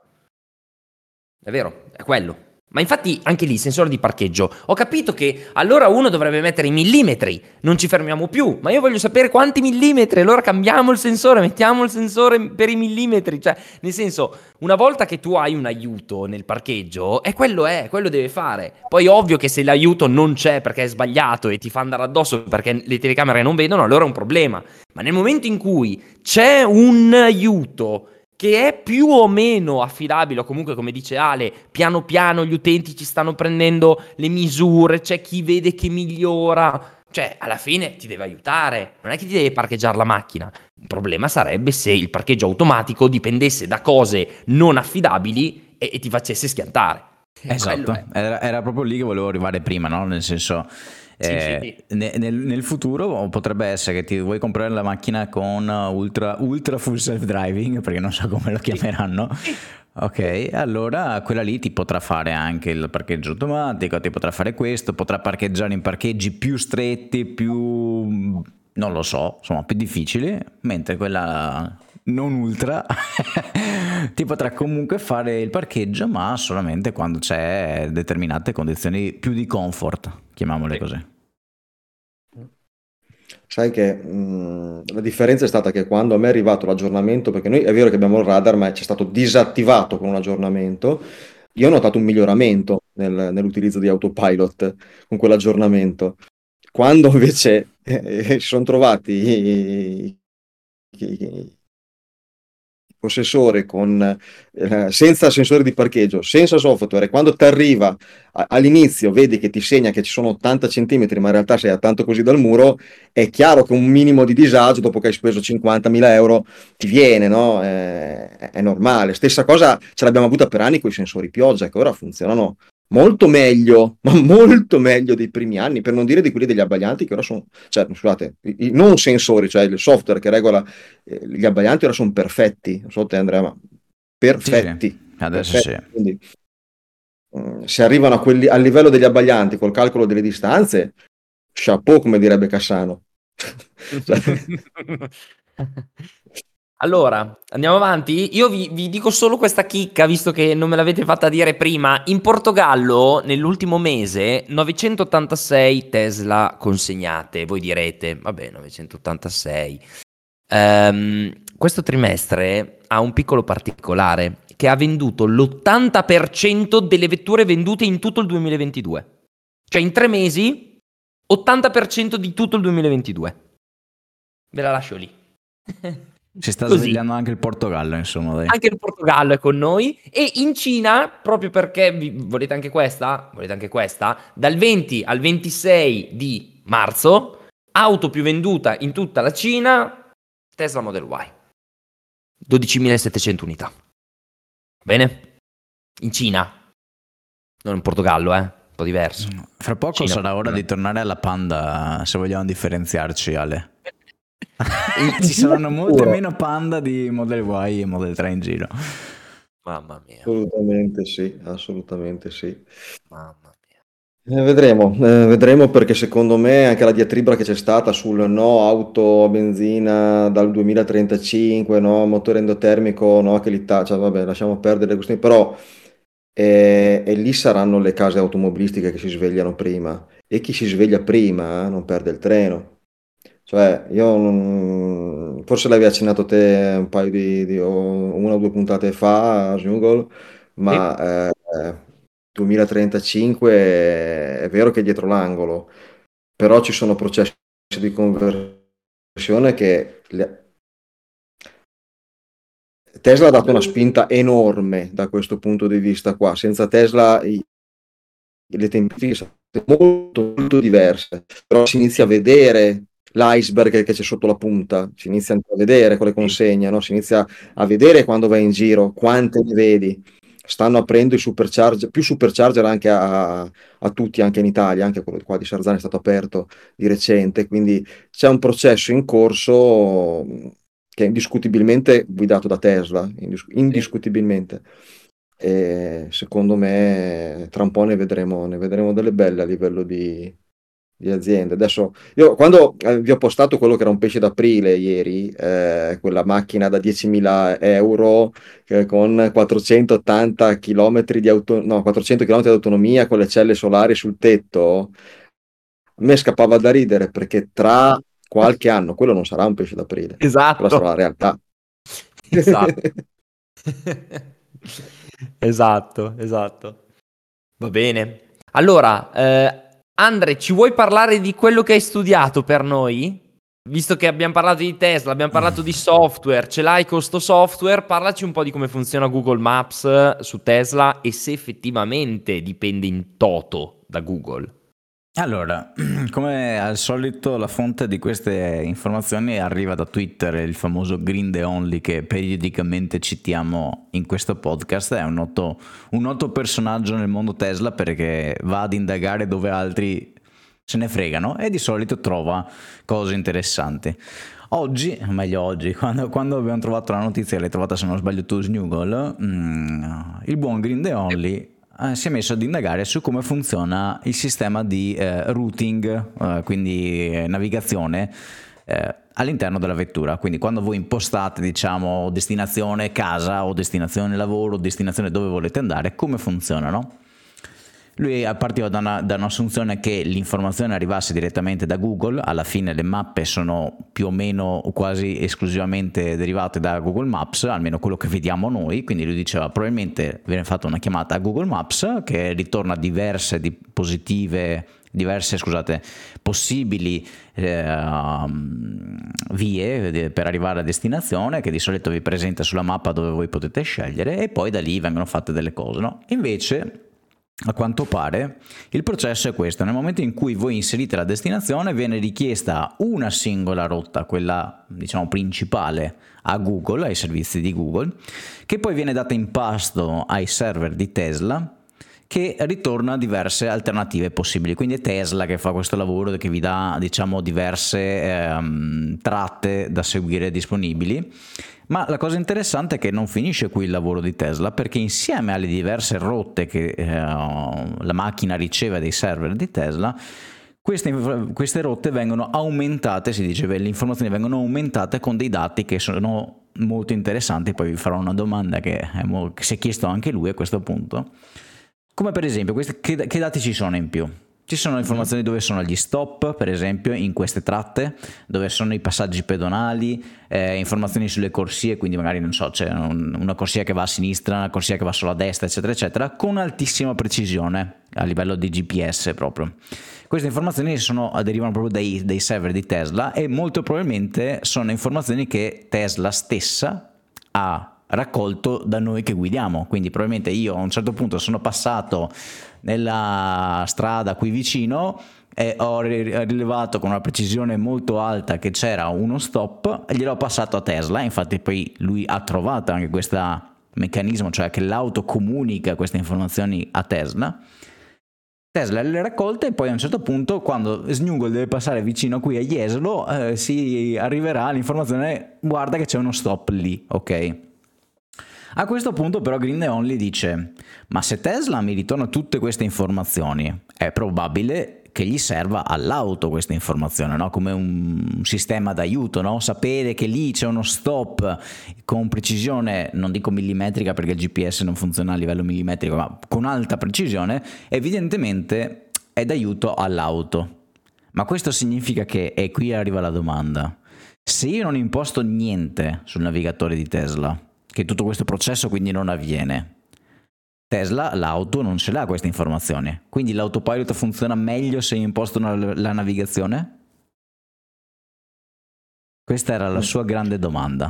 È vero, è quello. Ma infatti anche lì, sensore di parcheggio, ho capito che allora uno dovrebbe mettere i millimetri, non ci fermiamo più, ma io voglio sapere quanti millimetri, allora cambiamo il sensore, mettiamo il sensore per i millimetri, cioè nel senso, una volta che tu hai un aiuto nel parcheggio, è quello è, quello deve fare. Poi ovvio che se l'aiuto non c'è perché è sbagliato e ti fa andare addosso perché le telecamere non vedono, allora è un problema. Ma nel momento in cui c'è un aiuto che è più o meno affidabile, o comunque come dice Ale, piano piano gli utenti ci stanno prendendo le misure, c'è chi vede che migliora, cioè alla fine ti deve aiutare, non è che ti deve parcheggiare la macchina. Il problema sarebbe se il parcheggio automatico dipendesse da cose non affidabili e, e ti facesse schiantare. Esatto, era, era proprio lì che volevo arrivare prima, no? Nel senso, eh, sì, sì. ne- Nel, nel futuro potrebbe essere che ti vuoi comprare la macchina con ultra, ultra full self driving, perché non so come lo chiameranno. Ok, allora quella lì ti potrà fare anche il parcheggio automatico, ti potrà fare questo, potrà parcheggiare in parcheggi più stretti, più, non lo so, insomma, più difficili, mentre quella non ultra ti potrà comunque fare il parcheggio, ma solamente quando c'è determinate condizioni più di comfort, chiamiamole Sì. così. Sai che mh, la differenza è stata che quando a me è arrivato l'aggiornamento, perché noi è vero che abbiamo il radar, ma c'è stato disattivato con un aggiornamento, io ho notato un miglioramento nel- nell'utilizzo di Autopilot con quell'aggiornamento. Quando invece eh, si sono trovati i, i- possessore con, eh, senza sensore di parcheggio, senza software, e quando ti arriva a- all'inizio vedi che ti segna che ci sono ottanta centimetri, ma in realtà sei a tanto così dal muro, è chiaro che un minimo di disagio dopo che hai speso cinquantamila euro ti viene, no? Eh, è normale. Stessa cosa ce l'abbiamo avuta per anni con i sensori pioggia, che ora funzionano molto meglio, ma molto meglio dei primi anni, per non dire di quelli degli abbaglianti che ora sono, cioè, scusate, i, i non sensori, cioè il software che regola eh, gli abbaglianti ora sono perfetti, non so te Andrea, ma Sì, sì, perfetti, adesso perfetti. sì. Quindi, mm, se arrivano a quelli, al livello degli abbaglianti col calcolo delle distanze, chapeau, come direbbe Cassano. Cioè, Allora, andiamo avanti? Io vi, vi dico solo questa chicca, visto che non me l'avete fatta dire prima. In Portogallo, nell'ultimo mese, novecentottantasei Tesla consegnate. Voi direte, vabbè, novecentottantasei. Ehm, questo trimestre ha un piccolo particolare, che ha venduto l'ottanta per cento delle vetture vendute in tutto il duemilaventidue. Cioè, in tre mesi, ottanta per cento di tutto il duemilaventidue. Ve la lascio lì. Si sta Così. svegliando anche il Portogallo, insomma, dai. Anche il Portogallo è con noi. E in Cina, proprio perché vi, volete anche questa? Volete anche questa? Dal venti al ventisei di marzo, auto più venduta in tutta la Cina, Tesla Model Y. dodicimilasettecento unità. Bene? In Cina. Non in Portogallo, eh. Un po' diverso. Fra poco Cina. sarà ora di tornare alla Panda, se vogliamo differenziarci, Ale. Ci Cina saranno molte sicuro. meno Panda di Model Y e Model tre in giro. Mamma mia. assolutamente sì, assolutamente sì. Mamma mia. Eh, vedremo, eh, vedremo perché secondo me anche la diatriba che c'è stata sul no auto a benzina dal duemilatrentacinque, no motore endotermico, no che l'Italia, cioè vabbè lasciamo perdere le questioni, però e, e lì saranno le case automobilistiche che si svegliano prima, e chi si sveglia prima eh, non perde il treno. Cioè, io non- forse l'avevi accennato te un paio di, di- o una o due puntate fa, Jungle, Sì. ma eh, duemilatrentacinque è vero che è dietro l'angolo, però ci sono processi di conversione che le- Tesla ha dato una spinta enorme da questo punto di vista qua. Senza Tesla i- le tempistiche sono molto, molto diverse, però si inizia a Sì. vedere l'iceberg che c'è sotto la punta, si inizia a vedere con le Sì. consegne, no? Si inizia a vedere quando vai in giro, quante ne vedi. Stanno aprendo i supercharger, più supercharger anche a, a tutti, anche in Italia, anche quello qua di Sarzana è stato aperto di recente, quindi c'è un processo in corso mh, che è indiscutibilmente guidato da Tesla, indis- Sì. indiscutibilmente. E secondo me tra un po' ne vedremo, ne vedremo delle belle a livello di, di aziende. Adesso, io quando eh, vi ho postato quello che era un pesce d'aprile ieri, eh, quella macchina da diecimila euro eh, con quattrocentottanta chilometri di auto, no, quattrocento chilometri di autonomia con le celle solari sul tetto, a me scappava da ridere perché tra qualche anno quello non sarà un pesce d'aprile, quella sarà la Esatto. realtà. Esatto. Esatto, esatto. Va bene. Allora, eh, Andre, ci vuoi parlare di quello che hai studiato per noi? Visto che abbiamo parlato di Tesla, abbiamo parlato di software, ce l'hai con sto software, parlaci un po' di come funziona Google Maps eh, su Tesla e se effettivamente dipende in toto da Google. Allora, come al solito la fonte di queste informazioni arriva da Twitter, il famoso Green the Only che periodicamente citiamo in questo podcast, è un noto, un noto personaggio nel mondo Tesla perché va ad indagare dove altri se ne fregano e di solito trova cose interessanti. Oggi, meglio oggi, quando, quando abbiamo trovato la notizia, l'hai trovata se non sbaglio tu su Google, mm, il buon Green the Only eh, si è messo ad indagare su come funziona il sistema di eh, routing, eh, quindi eh, navigazione eh, all'interno della vettura. Quindi quando voi impostate, diciamo, destinazione casa o destinazione lavoro, destinazione dove volete andare, come funzionano? Lui partiva da, una, da un'assunzione che l'informazione arrivasse direttamente da Google, alla fine le mappe sono più o meno quasi esclusivamente derivate da Google Maps, almeno quello che vediamo noi, quindi lui diceva probabilmente viene fatta una chiamata a Google Maps che ritorna diverse di positive, diverse scusate, possibili eh, vie per arrivare a destinazione che di solito vi presenta sulla mappa dove voi potete scegliere e poi da lì vengono fatte delle cose, no? Invece a quanto pare il processo è questo: nel momento in cui voi inserite la destinazione viene richiesta una singola rotta, quella diciamo principale, a Google, ai servizi di Google, che poi viene data in pasto ai server di Tesla che ritorna diverse alternative possibili. Quindi è Tesla che fa questo lavoro, che vi dà diciamo diverse ehm, tratte da seguire disponibili. Ma la cosa interessante è che non finisce qui il lavoro di Tesla, perché insieme alle diverse rotte che eh, la macchina riceve dai server di Tesla, queste, queste rotte vengono aumentate, si dice, le informazioni vengono aumentate con dei dati che sono molto interessanti. Poi vi farò una domanda che, è mo- che si è chiesto anche lui a questo punto. Come per esempio, questi, che, che dati ci sono in più? Ci sono informazioni dove sono gli stop, per esempio, in queste tratte, dove sono i passaggi pedonali, eh, informazioni sulle corsie, quindi magari, non so, c'è un, una corsia che va a sinistra, una corsia che va solo a destra, eccetera, eccetera, con altissima precisione a livello di G P S proprio. Queste informazioni sono, derivano proprio dai, dai server di Tesla e molto probabilmente sono informazioni che Tesla stessa ha raccolto da noi che guidiamo. Quindi probabilmente io a un certo punto sono passato nella strada qui vicino e ho rilevato con una precisione molto alta che c'era uno stop e gliel'ho passato a Tesla. Infatti poi lui ha trovato anche questo meccanismo, cioè che l'auto comunica queste informazioni a Tesla. Tesla le raccolte e poi a un certo punto, quando Snuggle deve passare vicino qui a Jesolo, eh, si arriverà all'informazione: guarda che c'è uno stop lì, ok? A questo punto però Green the Only dice: ma se Tesla mi ritorna tutte queste informazioni, è probabile che gli serva all'auto questa informazione, no? Come un sistema d'aiuto, no? Sapere che lì c'è uno stop con precisione, non dico millimetrica perché il G P S non funziona a livello millimetrico, ma con alta precisione, evidentemente è d'aiuto all'auto. Ma questo significa che, e qui arriva la domanda, se io non imposto niente sul navigatore di Tesla, che tutto questo processo quindi non avviene, Tesla, l'auto, non ce l'ha queste informazioni. Quindi l'autopilot funziona meglio se imposto una, la navigazione? Questa era la sua grande domanda.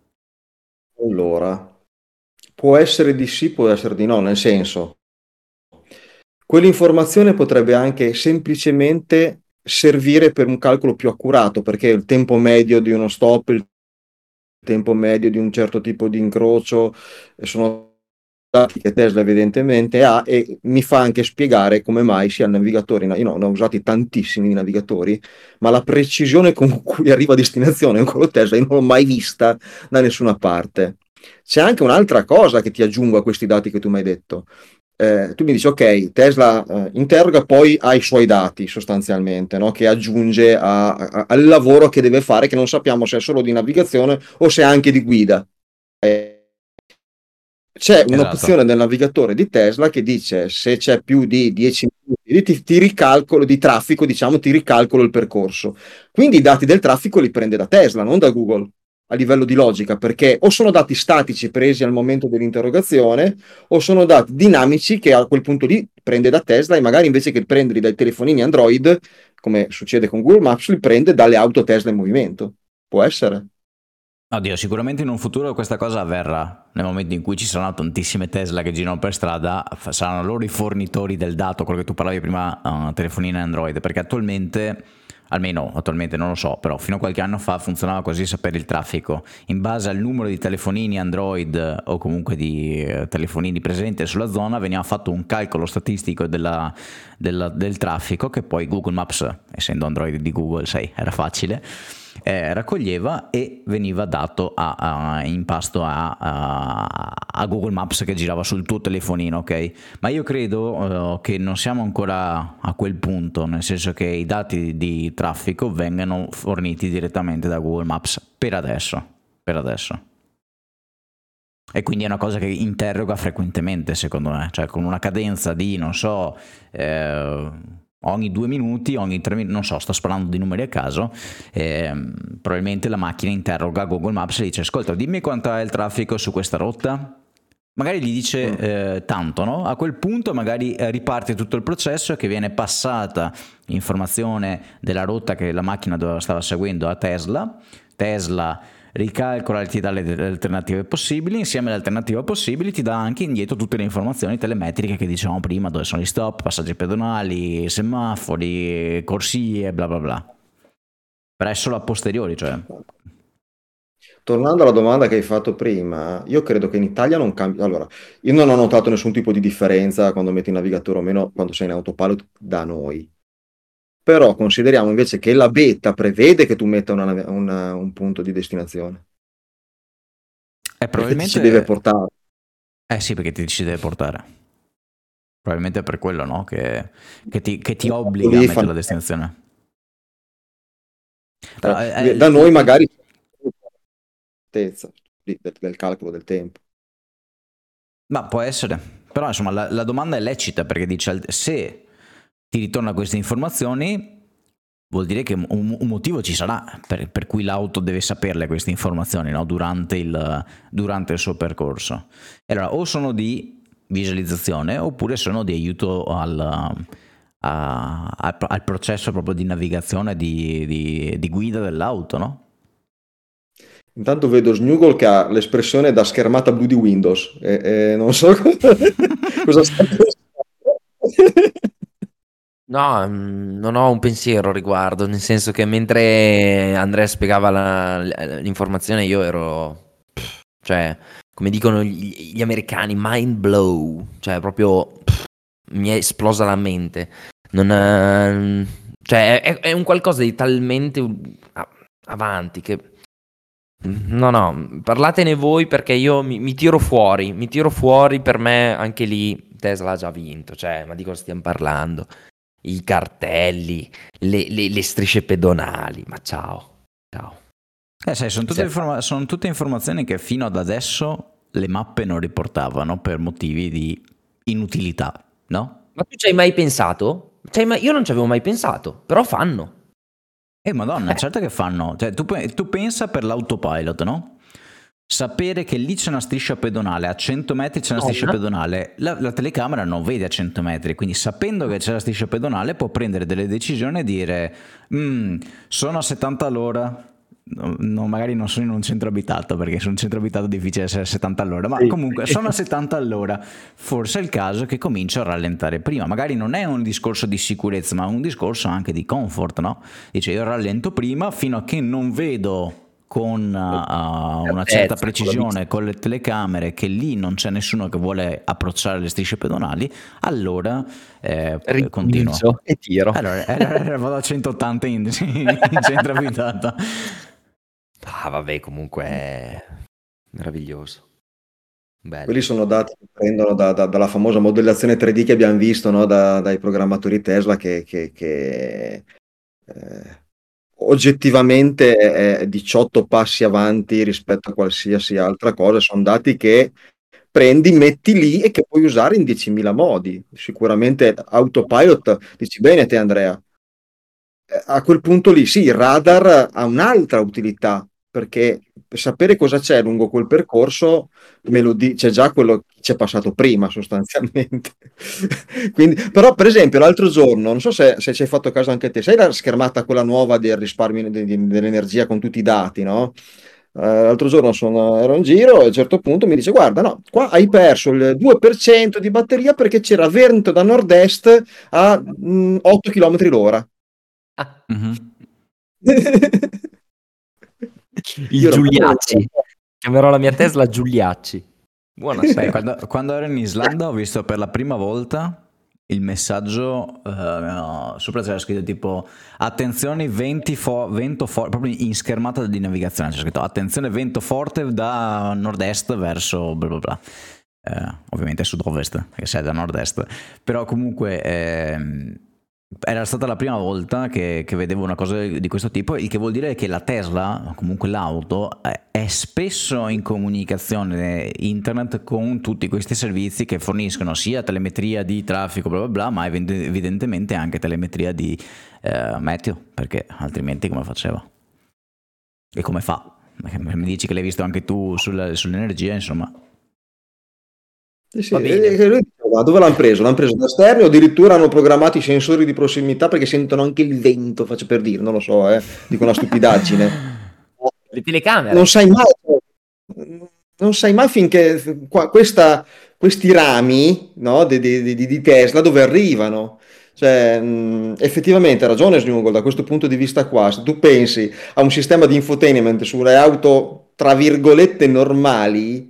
Allora, può essere di sì, può essere di no, nel senso, quell'informazione potrebbe anche semplicemente servire per un calcolo più accurato, perché il tempo medio di uno stop, il tempo medio di un certo tipo di incrocio, eh, sono dati che Tesla evidentemente ha, e mi fa anche spiegare come mai sia il navigatore, io no, ne ho usati tantissimi navigatori, ma la precisione con cui arriva a destinazione con quello Tesla io non l'ho mai vista da nessuna parte. C'è anche un'altra cosa che ti aggiungo a questi dati che tu mi hai detto. Eh, tu mi dici, ok, Tesla eh, interroga, poi ha i suoi dati sostanzialmente, no? Che aggiunge a- a- al lavoro che deve fare, che non sappiamo se è solo di navigazione o se è anche di guida. Eh, c'è un'opzione Esatto. del navigatore di Tesla che dice se c'è più di dieci minuti ti, ti ricalcolo di traffico, diciamo, ti ricalcolo il percorso. Quindi i dati del traffico li prende da Tesla, non da Google, a livello di logica, perché o sono dati statici presi al momento dell'interrogazione o sono dati dinamici che a quel punto lì prende da Tesla, e magari invece che prenderli dai telefonini Android, come succede con Google Maps, li prende dalle auto Tesla in movimento. Può essere. Oddio, sicuramente in un futuro questa cosa avverrà, nel momento in cui ci saranno tantissime Tesla che girano per strada, f- saranno loro i fornitori del dato, quello che tu parlavi prima, uh, telefonine Android, perché attualmente, almeno attualmente non lo so, però fino a qualche anno fa funzionava così sapere il traffico. In base al numero di telefonini Android o comunque di eh, telefonini presenti sulla zona veniva fatto un calcolo statistico della, della- del traffico che poi Google Maps, essendo Android di Google, sai, era facile, eh, raccoglieva e veniva dato a, a- in pasto a, a- a Google Maps che girava sul tuo telefonino, ok? Ma io credo eh, che non siamo ancora a quel punto, nel senso che i dati di traffico vengano forniti direttamente da Google Maps per adesso, per adesso. E quindi è una cosa che interroga frequentemente, secondo me, cioè con una cadenza di, non so, eh, ogni due minuti, ogni tre minuti, non so, sto sparando di numeri a caso, ehm, probabilmente la macchina interroga Google Maps e dice, ascolta, dimmi quanto è il traffico su questa rotta. Magari gli dice Mm. eh, tanto, no? A quel punto magari eh, riparte tutto il processo, che viene passata l'informazione della rotta che la macchina doveva- stava seguendo a Tesla. Tesla ricalcola e ti dà le, le alternative possibili, insieme alle alternative possibili ti dà anche indietro tutte le informazioni telemetriche che dicevamo prima, dove sono gli stop, passaggi pedonali, semafori, corsie, bla bla bla. Però è solo a posteriori, cioè. Tornando alla domanda che hai fatto prima, io credo che in Italia non cambia. Allora, io non ho notato nessun tipo di differenza quando metti il navigatore o meno quando sei in autopilot da noi. Però consideriamo invece che la beta prevede che tu metta una nave- una- un punto di destinazione E e che ti ci deve probabilmente... portare. Eh sì, perché ti ci deve portare. Probabilmente è per quello, no? Che, che ti, che ti obbliga a Lì mettere fanno- la destinazione. Però, eh, eh, da noi eh, magari certezza lì del, del calcolo del tempo. ma può essere. Però insomma la, la domanda è lecita perché dice al- se ti ritorna queste informazioni vuol dire che un, un motivo ci sarà per, per cui l'auto deve saperle queste informazioni, no? Durante il, durante il suo percorso. E allora o sono di visualizzazione oppure sono di aiuto al, a- al, al processo proprio di navigazione, di, di, di guida dell'auto, no? Intanto vedo Snuggle che ha l'espressione da schermata blu di Windows e, e non so cosa, cosa sta pensando. No, mm, non ho un pensiero a riguardo, nel senso che mentre Andrea spiegava la- l'informazione io ero, cioè, come dicono gli, gli americani, mind blow, cioè proprio pff, mi è esplosa la mente. Non, eh, cioè, è, è un qualcosa di talmente a- avanti che... No, no, parlatene voi perché io mi, mi tiro fuori, mi tiro fuori, per me anche lì Tesla ha già vinto, cioè, ma di cosa stiamo parlando? i cartelli, le, le- le strisce pedonali, ma ciao, ciao. Eh, sai, sono tutte, Sì. informa- sono tutte informazioni che fino ad adesso le mappe non riportavano per motivi di inutilità, no? Ma tu ci hai mai pensato? Ci hai mai- Io non ci avevo mai pensato, però fanno. Eh, madonna, certo che fanno. Cioè, tu, pe- tu pensa per l'autopilot, no? Sapere che lì c'è una striscia pedonale, a cento metri c'è una striscia Madonna. pedonale, la, la telecamera non vede a cento metri, quindi sapendo che c'è la striscia pedonale può prendere delle decisioni e dire "Mm, sono a settanta all'ora, no, no, magari non sono in un centro abitato perché su un centro abitato è difficile essere a settanta all'ora, ma Sì. comunque sono a settanta all'ora, forse è il caso che comincio a rallentare prima, magari non è un discorso di sicurezza ma un discorso anche di comfort, no? Dice io rallento prima fino a che non vedo con uh, una certa Certezza, con la precisione con le telecamere che lì non c'è nessuno che vuole approcciare le strisce pedonali, allora eh, continuo. Ricomincio e tiro. Allora, allora vado a centottanta in, in centro abitato. Ah, vabbè, comunque è meraviglioso. Bello. Quelli sono dati che prendono da- da- dalla famosa modellazione tre D che abbiamo visto, no? Da- dai programmatori Tesla che, che- che, eh, oggettivamente è è diciotto passi avanti rispetto a qualsiasi altra cosa. Sono dati che prendi, metti lì e che puoi usare in diecimila modi. Sicuramente autopilot, dici bene te Andrea. Eh, A quel punto lì sì, il radar ha un'altra utilità, perché per sapere cosa c'è lungo quel percorso me lo di- c'è già quello che c'è passato prima sostanzialmente. Quindi, però per esempio l'altro giorno, non so se, se ci hai fatto caso anche te, sai la schermata quella nuova del risparmio de- de- dell'energia con tutti i dati, no? Eh, l'altro giorno sono- ero in giro e a un certo punto mi dice guarda no, qua hai perso il due per cento di batteria perché c'era vento da nord-est a mm, otto chilometri l'ora. Ah, Mhm. il Io ero Giuliacci. Chiamerò la mia Tesla Giuliacci. Beh, Buonasera. quando, quando ero in Islanda ho visto per la prima volta il messaggio, eh, no, sopra c'era scritto tipo attenzione venti fo- vento forte, proprio in schermata di navigazione c'era scritto attenzione vento forte da nord-est verso bla bla bla. Eh, ovviamente sud-ovest, che sei da nord-est, però comunque ehm, era stata la prima volta che, che vedevo una cosa di questo tipo, il che vuol dire che la Tesla, comunque l'auto, è, è spesso in comunicazione internet con tutti questi servizi che forniscono sia telemetria di traffico, bla bla bla, ma event- evidentemente anche telemetria di eh, meteo, perché altrimenti come faceva? E come fa? Perché mi dici che l'hai visto anche tu sulla- sull'energia, insomma. Sì, sì, Va e- bene. e lui diceva, dove l'hanno preso? L'hanno preso da esterni o addirittura hanno programmato i sensori di prossimità perché sentono anche il vento, faccio per dire, non lo so, eh, dico una stupidaggine. Le telecamere. Non sai mai, non sai mai finché qua- questa- questi rami, no, di, di- di- di Tesla dove arrivano. Cioè, mh, effettivamente ha ragione Snuggle da questo punto di vista qua. Se tu pensi a un sistema di infotainment sulle auto, tra virgolette, normali,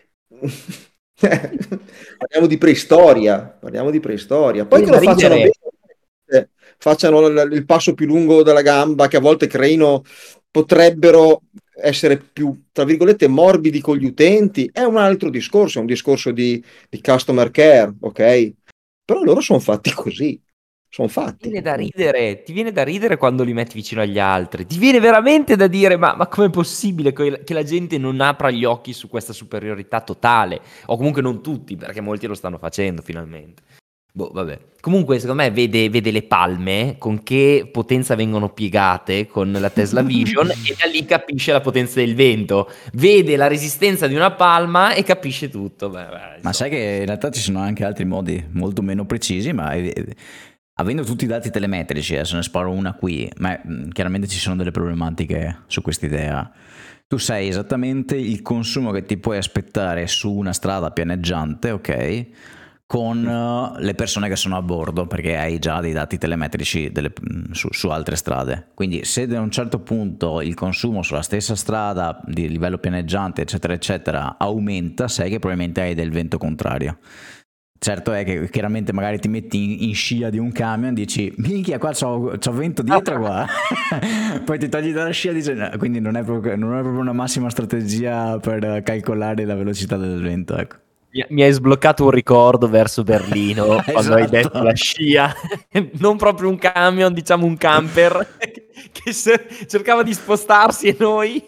parliamo di preistoria, parliamo di preistoria. Poi Viene che da lo facciano ridere. bene, eh, facciano il, il passo più lungo della gamba, che a volte creino, potrebbero essere più, tra virgolette, morbidi con gli utenti, è un altro discorso, è un discorso di, di customer care, ok? Però loro sono fatti così, sono fatti. Viene da ridere, ti viene da ridere quando li metti vicino agli altri. Ti viene veramente da dire: ma, ma com'è possibile che che la gente non apra gli occhi su questa superiorità totale? O comunque non tutti, perché molti lo stanno facendo finalmente. Boh, vabbè. Comunque, secondo me, vede, vede le palme con che potenza vengono piegate con la Tesla Vision e da lì capisce la potenza del vento. Vede la resistenza di una palma e capisce tutto. Beh, beh, Ma insomma. sai che in realtà ci sono anche altri modi molto meno precisi, ma eh, avendo tutti i dati telemetrici, adesso ne sparo una qui, ma mh, chiaramente ci sono delle problematiche su quest'idea. Tu sai esattamente il consumo che ti puoi aspettare su una strada pianeggiante, ok? Con uh, le persone che sono a bordo, perché hai già dei dati telemetrici delle- mh, su, su altre strade. Quindi se da un certo punto il consumo sulla stessa strada di livello pianeggiante, eccetera, eccetera, aumenta, sai che probabilmente hai del vento contrario. Certo è che chiaramente magari ti metti in, in scia di un camion, dici minchia qua c'ho, c'ho vento dietro qua, poi ti togli dalla scia e dici no, quindi non è, proprio, non è proprio una massima strategia per calcolare la velocità del vento, ecco. Mi, mi hai sbloccato un ricordo verso Berlino quando hai Esatto. detto la scia, non proprio un camion, diciamo un camper che se- cercava di spostarsi e noi.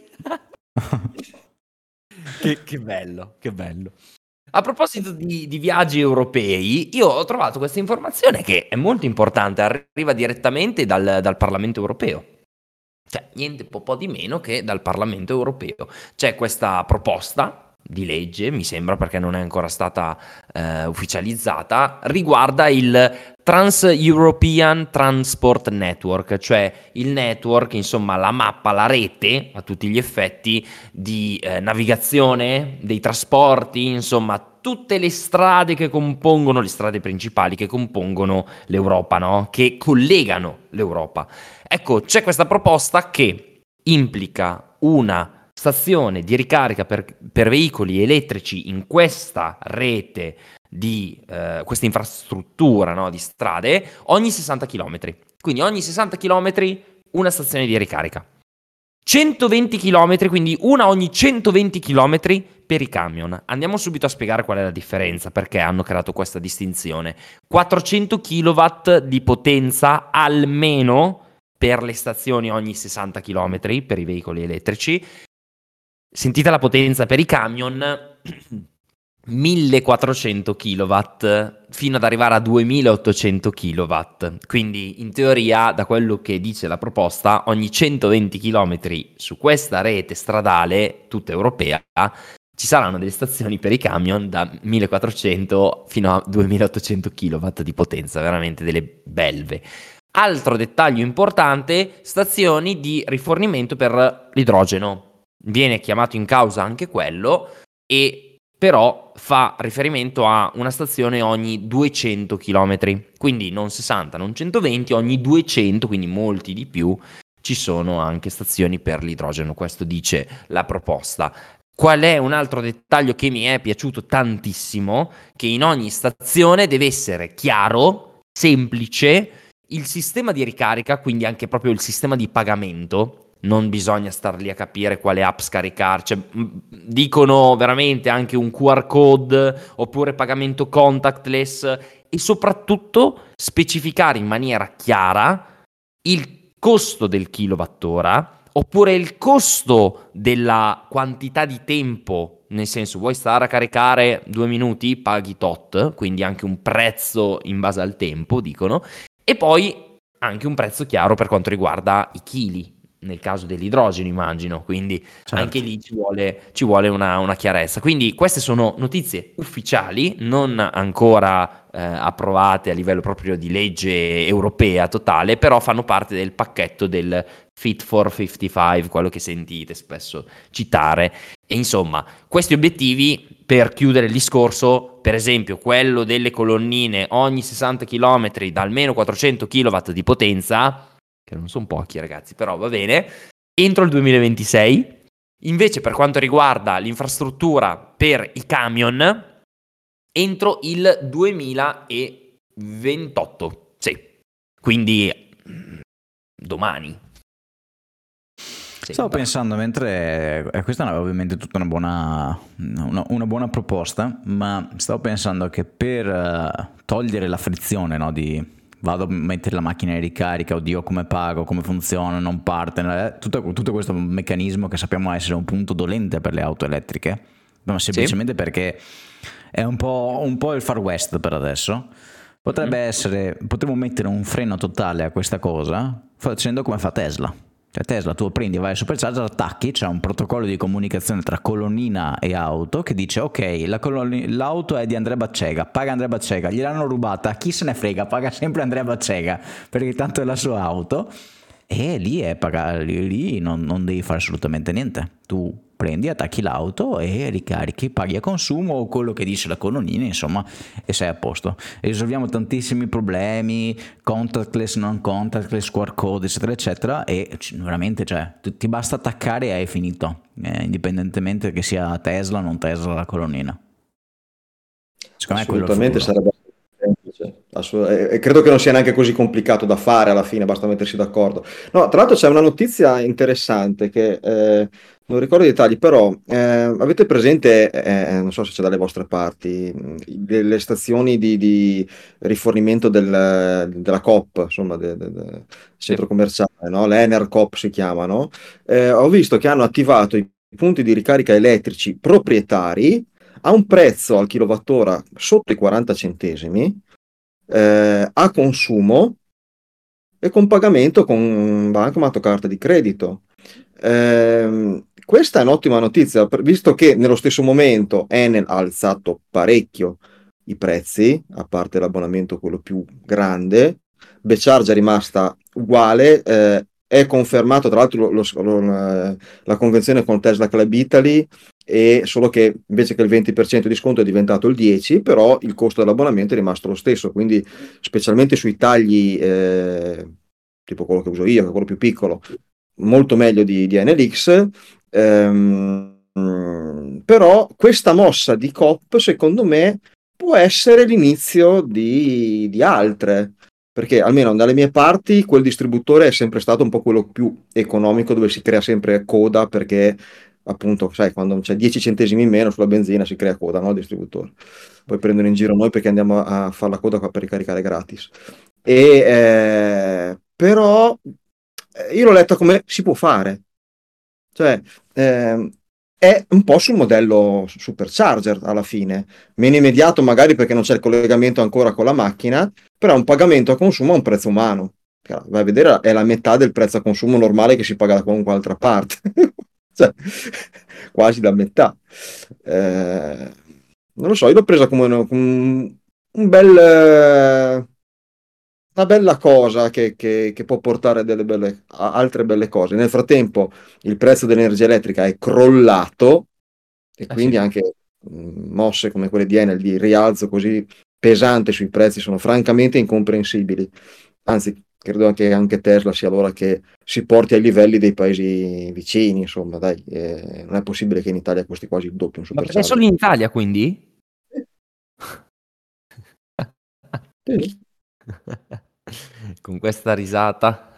che, che bello, che bello. A proposito di, di viaggi europei, io ho trovato questa informazione che è molto importante, arriva direttamente dal, dal Parlamento europeo. Cioè, niente po', po' di meno che dal Parlamento europeo. C'è questa proposta di legge, mi sembra perché non è ancora stata eh, ufficializzata, riguarda il Trans-European Transport Network, cioè il network, insomma la mappa, la rete a tutti gli effetti di eh, navigazione, dei trasporti, insomma tutte le strade che compongono, le strade principali che compongono l'Europa, no? Che collegano l'Europa. Ecco, c'è questa proposta che implica una stazione di ricarica per, per veicoli elettrici in questa rete di eh, questa infrastruttura, no, di strade ogni sessanta chilometri. Quindi ogni sessanta chilometri una stazione di ricarica. centoventi chilometri, quindi una ogni centoventi chilometri per i camion. Andiamo subito a spiegare qual è la differenza, perché hanno creato questa distinzione. quattrocento chilowatt di potenza almeno per le stazioni ogni sessanta chilometri per i veicoli elettrici. Sentite la potenza per i camion, millequattrocento chilowatt fino ad arrivare a duemilaottocento chilowatt. Quindi in teoria, da quello che dice la proposta, ogni centoventi chilometri su questa rete stradale tutta europea ci saranno delle stazioni per i camion da millequattrocento fino a duemilaottocento chilowatt di potenza, veramente delle belve. Altro dettaglio importante, stazioni di rifornimento per l'idrogeno. Viene chiamato in causa anche quello, e però fa riferimento a una stazione ogni duecento chilometri, quindi non sessanta, non centoventi, ogni duecento, quindi molti di più, ci sono anche stazioni per l'idrogeno, questo dice la proposta. Qual è un altro dettaglio che mi è piaciuto tantissimo? Che in ogni stazione deve essere chiaro, semplice, il sistema di ricarica, quindi anche proprio il sistema di pagamento. Non bisogna star lì a capire quale app scaricare, cioè, dicono veramente anche un Q R code oppure pagamento contactless, e soprattutto specificare in maniera chiara il costo del kilowattora oppure il costo della quantità di tempo, nel senso vuoi stare a caricare due minuti, paghi tot, quindi anche un prezzo in base al tempo, dicono, e poi anche un prezzo chiaro per quanto riguarda i chili, nel caso dell'idrogeno immagino, quindi certo, anche lì ci vuole, ci vuole una, una chiarezza. Quindi queste sono notizie ufficiali, non ancora eh, approvate a livello proprio di legge europea totale, però fanno parte del pacchetto del Fit for cinquantacinque, quello che sentite spesso citare. E insomma, questi obiettivi, per chiudere il discorso, per esempio quello delle colonnine ogni sessanta chilometri da almeno quattrocento chilowatt di potenza, che non sono pochi ragazzi, però va bene, entro il duemilaventisei. Invece per quanto riguarda l'infrastruttura per i camion, entro il duemilaventotto, sì, quindi domani. Stavo pensando, mentre eh, questa è ovviamente tutta una buona, una, una buona proposta, ma stavo pensando che per uh, togliere la frizione, no, di vado a mettere la macchina in ricarica, oddio come pago, come funziona, non parte, eh, tutto, tutto questo meccanismo che sappiamo essere un punto dolente per le auto elettriche, ma semplicemente sì, perché è un po', un po' il Far West per adesso. Potrebbe mm. essere, potremmo mettere un freno totale a questa cosa facendo come fa Tesla. Cioè Tesla, tu prendi, vai al supercharger, attacchi, c'è un protocollo di comunicazione tra colonnina e auto che dice ok, la colonni- l'auto è di Andrea Baccega, paga Andrea Baccega, gliel'hanno rubata, chi se ne frega, paga sempre Andrea Baccega perché tanto è la sua auto, e lì è pagare, lì non, non devi fare assolutamente niente, tu prendi, attacchi l'auto e ricarichi, paghi a consumo o quello che dice la colonnina, insomma, e sei a posto. E risolviamo tantissimi problemi, contactless, non contactless, Q R code, eccetera, eccetera, e veramente, cioè, ti basta attaccare e hai finito, eh, indipendentemente che sia Tesla o non Tesla la colonnina. Secondo me assolutamente sarebbe semplice. Assu- e e credo che non sia neanche così complicato da fare alla fine, basta mettersi d'accordo. No, tra l'altro c'è una notizia interessante che eh, non ricordo i dettagli, però eh, avete presente, eh, non so se c'è dalle vostre parti, mh, delle stazioni di, di rifornimento del- della Coop, insomma, de- de- del Sì. centro commerciale, no? Le Enercoop si chiamano. Eh, ho visto che hanno attivato i punti di ricarica elettrici proprietari a un prezzo al kilowattora sotto i quaranta centesimi, eh, a consumo e con pagamento con bancomat o carta di credito. Ehm, questa è un'ottima notizia, per- visto che nello stesso momento Enel ha alzato parecchio i prezzi, a parte l'abbonamento quello più grande, Becharge è rimasta uguale, eh, è confermato tra l'altro lo- lo- lo- la convenzione con Tesla Club Italy, e solo che invece che il venti per cento di sconto è diventato il dieci per cento, però il costo dell'abbonamento è rimasto lo stesso, quindi specialmente sui tagli, eh, tipo quello che uso io, che è quello più piccolo, molto meglio di, di N L X. Ehm, però questa mossa di Coop, secondo me, può essere l'inizio di, di altre, perché almeno dalle mie parti quel distributore è sempre stato un po' quello più economico, dove si crea sempre coda, perché appunto, sai, quando c'è dieci centesimi in meno sulla benzina si crea coda, no? Il distributore. Poi prendono in giro noi perché andiamo a fare la coda qua per ricaricare gratis. E, eh, però eh, io l'ho letta come si può fare, cioè ehm, è un po' sul modello supercharger alla fine, meno immediato magari perché non c'è il collegamento ancora con la macchina, però è un pagamento a consumo a un prezzo umano. Vai a vedere, è la metà del prezzo a consumo normale che si paga da qualunque altra parte. Cioè, quasi la metà. Eh, non lo so, io l'ho presa come un, come un bel, eh, una bella cosa che, che- che può portare delle belle, a altre belle cose. Nel frattempo il prezzo dell'energia elettrica è crollato, e Eh sì. quindi anche mh, mosse come quelle di Enel di rialzo così pesante sui prezzi sono francamente incomprensibili. Anzi, credo anche, anche Tesla sia l'ora che si porti ai livelli dei paesi vicini, insomma, dai, eh, non è possibile che in Italia costi quasi il doppio un Ma perché supercharger. solo in Italia, quindi? Sì. Con questa risata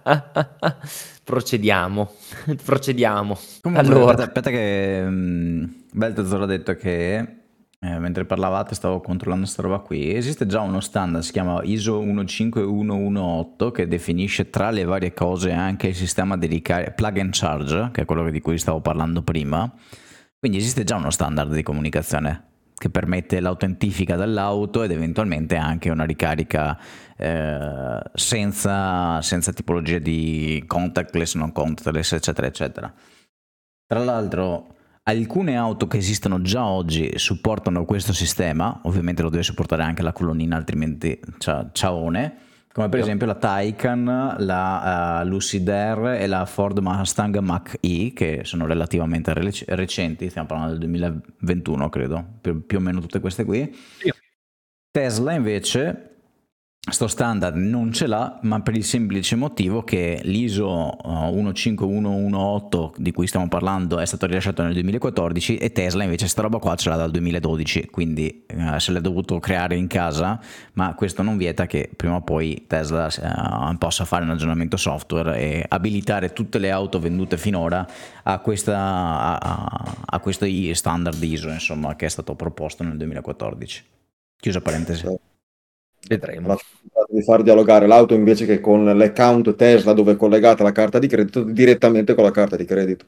procediamo, procediamo. Comunque, Allora, aspetta, aspetta che um, Baltazar ha detto che eh, mentre parlavate stavo controllando sta roba qui. Esiste già uno standard, si chiama I S O uno cinque uno uno otto, che definisce tra le varie cose anche il sistema di ricarica plug and charge, che è quello di cui stavo parlando prima. Quindi esiste già uno standard di comunicazione che permette l'autentifica dell'auto ed eventualmente anche una ricarica eh, senza, senza tipologia di contactless, non contactless, eccetera, eccetera. Tra l'altro, alcune auto che esistono già oggi supportano questo sistema, ovviamente lo deve supportare anche la colonnina, altrimenti cia- ciaone, come per esempio la Taycan, la uh, Lucid Air e la Ford Mustang Mach-E, che sono relativamente rec- recenti, stiamo parlando del duemilaventuno credo, più, più o meno tutte queste qui. sì. Tesla invece sto standard non ce l'ha, ma per il semplice motivo che l'I S O uh, uno cinque uno uno otto di cui stiamo parlando è stato rilasciato nel duemilaquattordici e Tesla invece sta roba qua ce l'ha dal duemiladodici, quindi uh, se l'è dovuto creare in casa, ma questo non vieta che prima o poi Tesla uh, possa fare un aggiornamento software e abilitare tutte le auto vendute finora a, questa, a, a, a questo standard I S O, insomma, che è stato proposto nel duemilaquattordici. Chiusa parentesi. Cioè, Vedremo. alla fine di far dialogare l'auto invece che con l'account Tesla dove è collegata la carta di credito, direttamente con la carta di credito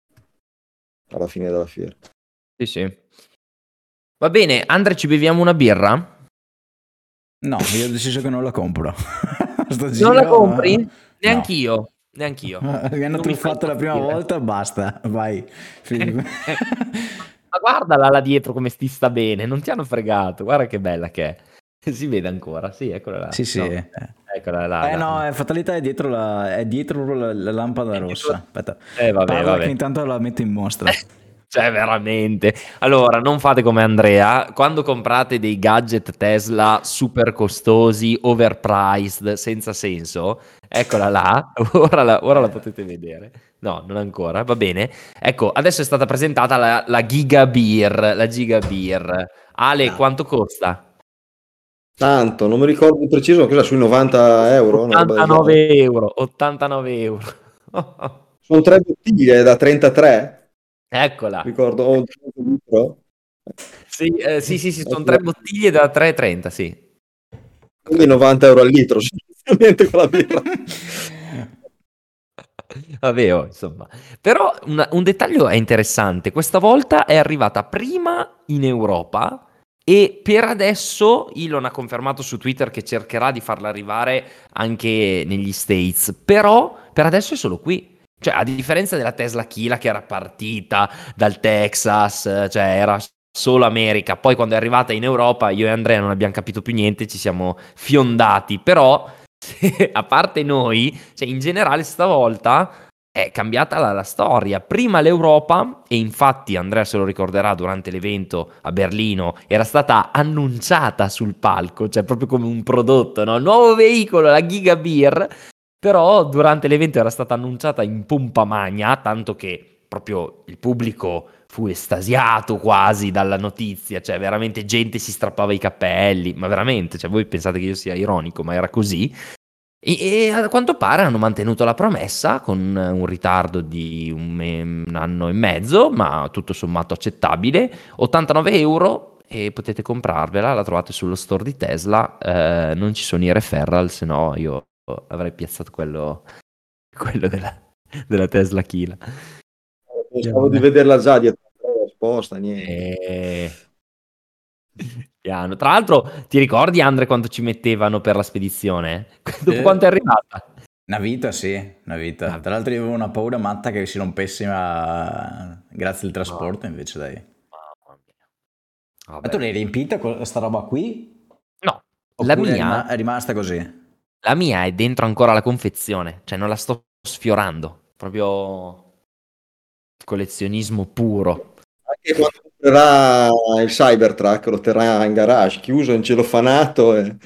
alla fine della fiera. Sì, sì. Va bene, Andre, ci beviamo una birra? No, io ho deciso che non la compro. Sto Non la giro, compri? no. Neanch'io, neanch'io. Mi hanno Non mi fa truffato la prima impazzire. volta, basta, vai. Eh, eh, Ma guardala là dietro come sti sta bene, non ti hanno fregato, guarda che bella che è. Si vede ancora, sì, eccola là. Sì, sì. No, eccola là, Eh là. no, è fatalità è dietro la, è dietro la, la lampada È dietro- rossa. Aspetta. Eh vabbè, Parla che vabbè. intanto la metto in mostra. Cioè, veramente. Allora, non fate come Andrea. Quando comprate dei gadget Tesla super costosi, overpriced, senza senso, eccola là. Ora la, ora la potete vedere. No, non ancora. Va bene. Ecco, adesso è stata presentata la, la Giga Beer. La Giga Beer. Ale, quanto costa? Tanto, non mi ricordo di preciso, cosa sui novanta euro, una roba del genere. ottantanove euro, ottantanove euro. Sono tre bottiglie da trentatré, Eccola. ricordo, o un litro. Sì, eh, sì, sì, sì, sono tre bottiglie da tre e trenta, sì. Quindi novanta euro al litro, sostanzialmente con la birra. Vabbè, oh, insomma. Però una- un dettaglio è interessante. Questa volta è arrivata prima in Europa e per adesso Elon ha confermato su Twitter che cercherà di farla arrivare anche negli States. Però per adesso è solo qui. Cioè, a differenza della Tesla Kila che era partita dal Texas, eh, cioè era solo America. Poi quando è arrivata in Europa, io e Andrea non abbiamo capito più niente, ci siamo fiondati. Però, a parte noi, cioè in generale stavolta è cambiata la, la storia. Prima l'Europa, e infatti Andrea se lo ricorderà durante l'evento a Berlino, era stata annunciata sul palco, cioè proprio come un prodotto, no? Nuovo veicolo, la Giga Beer. Però durante l'evento era stata annunciata in pompa magna, tanto che proprio il pubblico fu estasiato quasi dalla notizia, cioè veramente gente si strappava i capelli, ma veramente, cioè voi pensate che io sia ironico, ma era così. E, e a quanto pare hanno mantenuto la promessa con un ritardo di un, me- un anno e mezzo, ma tutto sommato accettabile, ottantanove euro e potete comprarvela, la trovate sullo store di Tesla, eh, non ci sono i referral, se no io avrei piazzato quello, quello della, della Tesla Kila. Pensavo di vederla già dietro la risposta, niente. Eh, piano. Tra l'altro, ti ricordi, Andre, quanto ci mettevano per la spedizione? Dopo Eh, quanto è arrivata? Una vita, sì, una vita. Ah, Tra l'altro io avevo una paura matta che si rompesse ma... grazie al no, trasporto, invece dai. mamma mia. Ma tu Vabbè. l'hai riempita co- sta roba qui? No, la Oppure è, mia, rima- è rimasta così? la mia è dentro ancora la confezione, cioè non la sto sfiorando, proprio collezionismo puro. Anche quando comprerà il Cybertruck, lo terrà in garage, chiuso, incelofanato. E...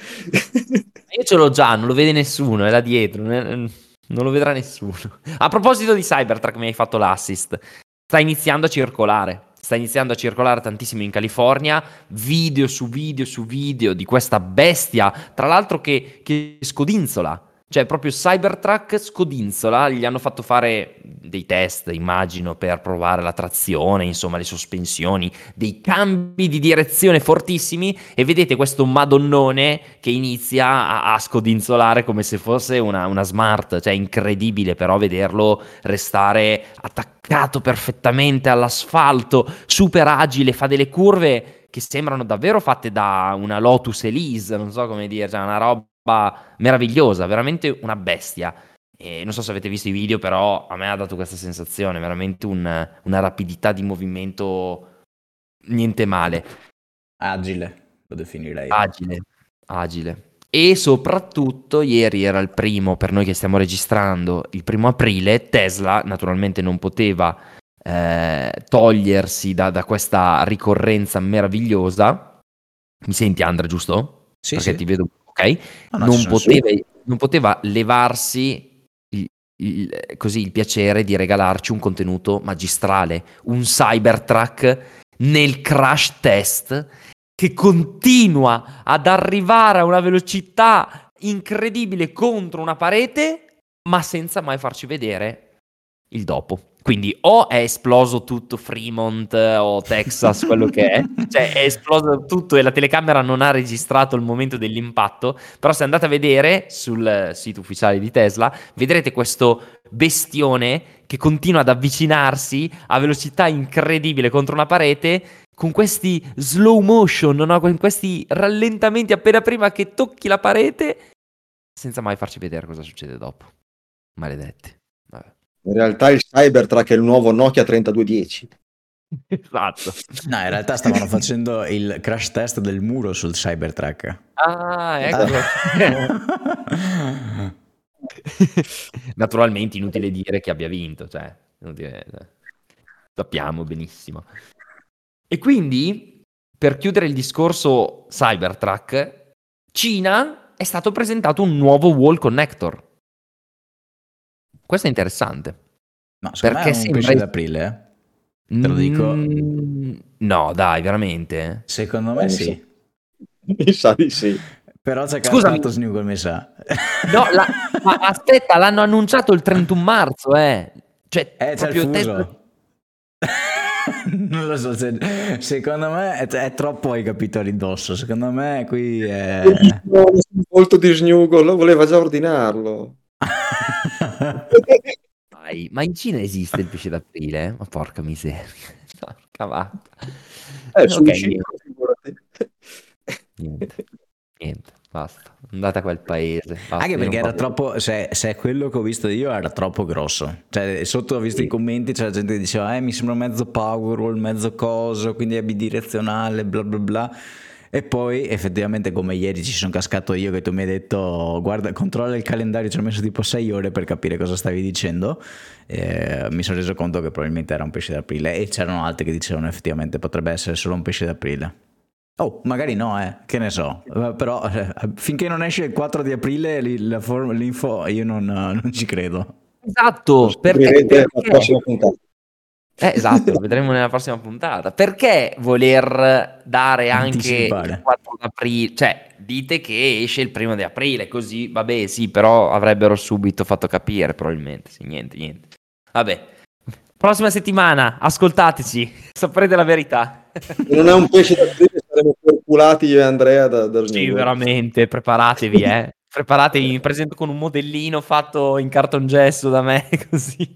Io ce l'ho già, non lo vede nessuno, è là dietro, non non lo vedrà nessuno. A proposito di Cybertruck, mi hai fatto l'assist. Sta iniziando a circolare, sta iniziando a circolare tantissimo in California, video su video su video di questa bestia, tra l'altro che, che scodinzola. Cioè, proprio Cybertruck scodinzola, gli hanno fatto fare dei test, immagino, per provare la trazione, insomma, le sospensioni, dei cambi di direzione fortissimi e vedete questo madonnone che inizia a, a scodinzolare come se fosse una, una smart, cioè incredibile però vederlo restare attaccato perfettamente all'asfalto, super agile, fa delle curve che sembrano davvero fatte da una Lotus Elise, non so come dire, cioè una roba meravigliosa, veramente una bestia. E non so se avete visto i video, però a me ha dato questa sensazione, veramente un- una rapidità di movimento niente male, Agile, lo definirei. agile, agile. E soprattutto ieri era il primo, per noi che stiamo registrando, il primo aprile, Tesla naturalmente non poteva eh, togliersi da, da questa ricorrenza meravigliosa. Mi senti, Andrea, giusto? Sì, Perché sì. ti vedo, ok? No, no, ci Non sono poteva, non poteva levarsi il, il- così il piacere di regalarci un contenuto magistrale, un Cybertruck nel crash test che continua ad arrivare a una velocità incredibile contro una parete, ma senza mai farci vedere il dopo. Quindi o è esploso tutto Fremont eh, o Texas, quello che è, cioè è esploso tutto e la telecamera non ha registrato il momento dell'impatto, però se andate a vedere sul sito ufficiale di Tesla, vedrete questo bestione che continua ad avvicinarsi a velocità incredibile contro una parete con questi slow motion, no? Con questi rallentamenti appena prima che tocchi la parete senza mai farci vedere cosa succede dopo. Maledetti. Vabbè. In realtà il Cybertruck è il nuovo Nokia trentadue dieci. Esatto. No, in realtà stavano facendo il crash test del muro sul Cybertruck. Ah, ecco. Ah. Naturalmente inutile dire che abbia vinto, cioè, inutile- sappiamo benissimo. E quindi, per chiudere il discorso Cybertruck, Cina è stato presentato un nuovo wall connector. Questo è interessante, No, secondo me è perché un sembra... pesce d'aprile, eh. Te lo dico. Mm, no, dai, veramente? Secondo Eh, me mi sa, sì. mi sa di sì. Però c'è Scusami. cascato Snuggle, mi sa. No, la- ma aspetta, l'hanno annunciato il trentuno marzo, eh. Cioè, Eh, c'è il proprio Tesla- fuso. Non lo so, se- secondo me è, è troppo hai capito ridosso. Secondo me qui è... No, molto di Snuggle, voleva già ordinarlo. Dai, ma in Cina esiste il pesce d'aprile? Ma porca miseria. Porca vacca. Eh, su Ok, cinque, figurati. niente, niente, basta. Andate a quel paese. basta, Anche io perché non era parlo- troppo, se, se è quello che ho visto io era troppo grosso. Cioè, sotto ho visto Sì. i commenti, c'era gente che diceva, eh, mi sembra mezzo Powerwall, mezzo coso, quindi è bidirezionale, bla bla bla. E poi effettivamente come ieri ci sono cascato io che tu mi hai detto, guarda, controlla il calendario, ci ho messo tipo sei ore per capire cosa stavi dicendo. Eh, mi sono reso conto che probabilmente era un pesce d'aprile e c'erano altri che dicevano effettivamente potrebbe essere solo un pesce d'aprile. Oh, magari no, eh, che ne so, Eh, però eh, finché non esce il quattro di aprile li- la for- l'info io non, eh, non ci credo. Lo Esatto, perché, scoprirete alla perché- prossima puntata. Eh, esatto, lo vedremo nella prossima puntata. Perché voler dare anche Anticipare. il quattro d'aprile? Cioè, dite che esce il primo di aprile, così, vabbè, sì, però avrebbero subito fatto capire, probabilmente. Sì, niente, niente. Vabbè. Prossima settimana, ascoltateci, saprete la verità. Se non è un pesce da aprile, saremo perculati io e Andrea da, da Sì, Snuggle. veramente, preparatevi, eh. Preparatevi, mi presento con un modellino fatto in cartongesso da me, così.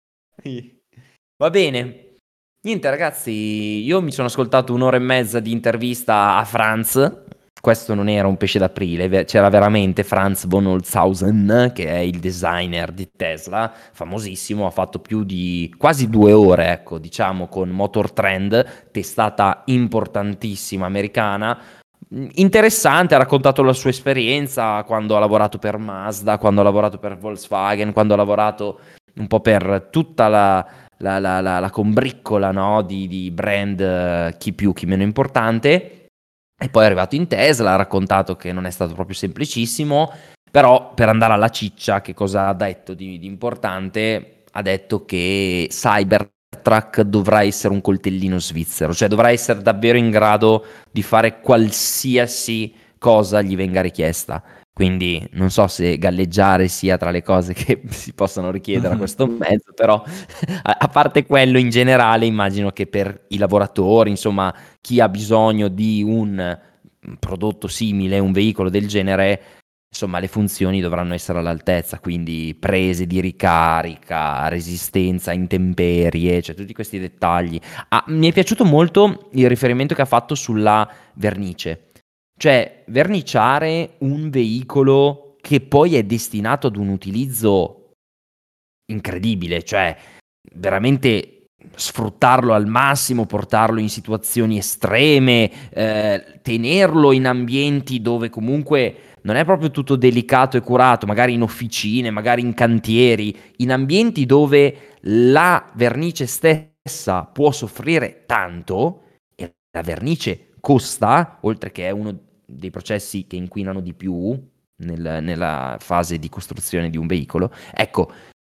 Sì. Va bene. Niente, ragazzi, io mi sono ascoltato un'ora e mezza di intervista a Franz. Questo non era un pesce d'aprile, ve- c'era veramente Franz von Holzhausen, che è il designer di Tesla, famosissimo, ha fatto più di quasi due ore, ecco, diciamo, con Motor Trend, testata importantissima americana. Mm, Interessante, ha raccontato la sua esperienza quando ha lavorato per Mazda, quando ha lavorato per Volkswagen, quando ha lavorato un po' per tutta la, la, la- la- la combriccola, no, di, di brand, eh, chi più, chi meno importante. E poi è arrivato in Tesla, ha raccontato che non è stato proprio semplicissimo, però per andare alla ciccia, che cosa ha detto di, di importante? Ha detto che Cybertruck dovrà essere un coltellino svizzero, cioè dovrà essere davvero in grado di fare qualsiasi cosa gli venga richiesta. Quindi non so se galleggiare sia tra le cose che si possono richiedere a questo mezzo, però a, a parte quello in generale immagino che per i lavoratori, insomma, chi ha bisogno di un prodotto simile, un veicolo del genere, insomma, le funzioni dovranno essere all'altezza, quindi prese di ricarica, resistenza a intemperie, cioè tutti questi dettagli. Ah, mi è piaciuto molto il riferimento che ha fatto sulla vernice. Cioè, verniciare un veicolo che poi è destinato ad un utilizzo incredibile, cioè veramente sfruttarlo al massimo, portarlo in situazioni estreme, eh, tenerlo in ambienti dove comunque non è proprio tutto delicato e curato, magari in officine, magari in cantieri, in ambienti dove la vernice stessa può soffrire tanto e la vernice costa, oltre che è uno dei processi che inquinano di più nel- nella fase di costruzione di un veicolo, ecco,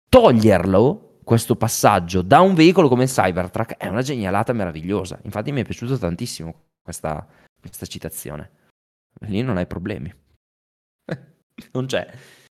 toglierlo, questo passaggio, da un veicolo come il Cybertruck è una genialata meravigliosa. Infatti mi è piaciuto tantissimo questa, questa citazione. Lì non hai problemi. Non c'è.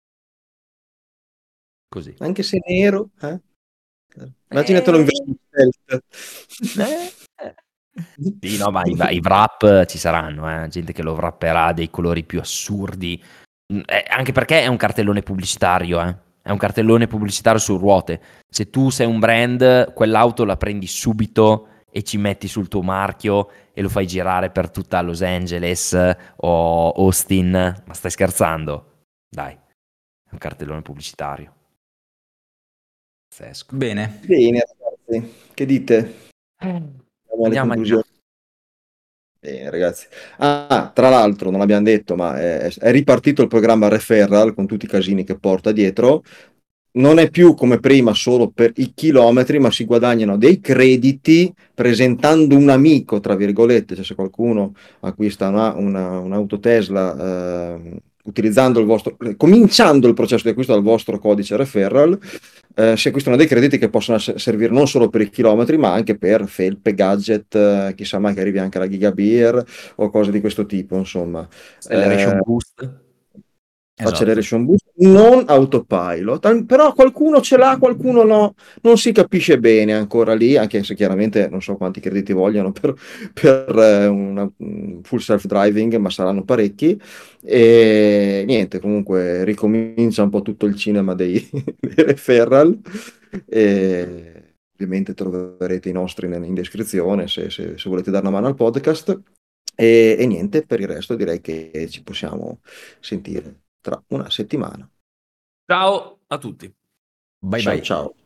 Così. Anche se è nero, eh? Immaginatelo in Eh, versione stealth. eh, eh. Sì, no, ma i, i wrap ci saranno, eh. Gente che lo wrapperà dei colori più assurdi. Mm, eh, anche perché è un cartellone pubblicitario, eh. È un cartellone pubblicitario su ruote. Se tu sei un brand, quell'auto la prendi subito e ci metti sul tuo marchio e lo fai girare per tutta Los Angeles o Austin. Ma stai scherzando? Dai, è un cartellone pubblicitario. Pazzesco. Bene. Bene, ragazzi, che dite? Andiamo alle Andiamo, conclusioni. andiamo. Bene, ragazzi. Ah, tra l'altro, non l'abbiamo detto, ma è, è ripartito il programma Referral con tutti i casini che porta dietro. Non è più come prima solo per i chilometri, ma si guadagnano dei crediti presentando un amico, tra virgolette, cioè se qualcuno acquista una, una- un'auto Tesla eh, utilizzando il vostro, cominciando il processo di acquisto dal vostro codice referral, eh, si acquistano dei crediti che possono ess- servire non solo per i chilometri, ma anche per felpe, gadget, eh, chissà mai che arrivi anche la Gigabeer o cose di questo tipo, insomma. Acceleration Eh, boost. Esatto. Acceleration boost, non autopilot, Al- però qualcuno ce l'ha, qualcuno no, non si capisce bene ancora lì, anche se chiaramente non so quanti crediti vogliono per, per eh, una un full self-driving, ma saranno parecchi. E niente, comunque ricomincia un po' tutto il cinema dei, dei referral. E ovviamente troverete i nostri in, in descrizione se, se- se volete dare una mano al podcast. E, e niente, per il resto direi che ci possiamo sentire tra una settimana. Ciao a tutti. Bye Ciao bye. ciao.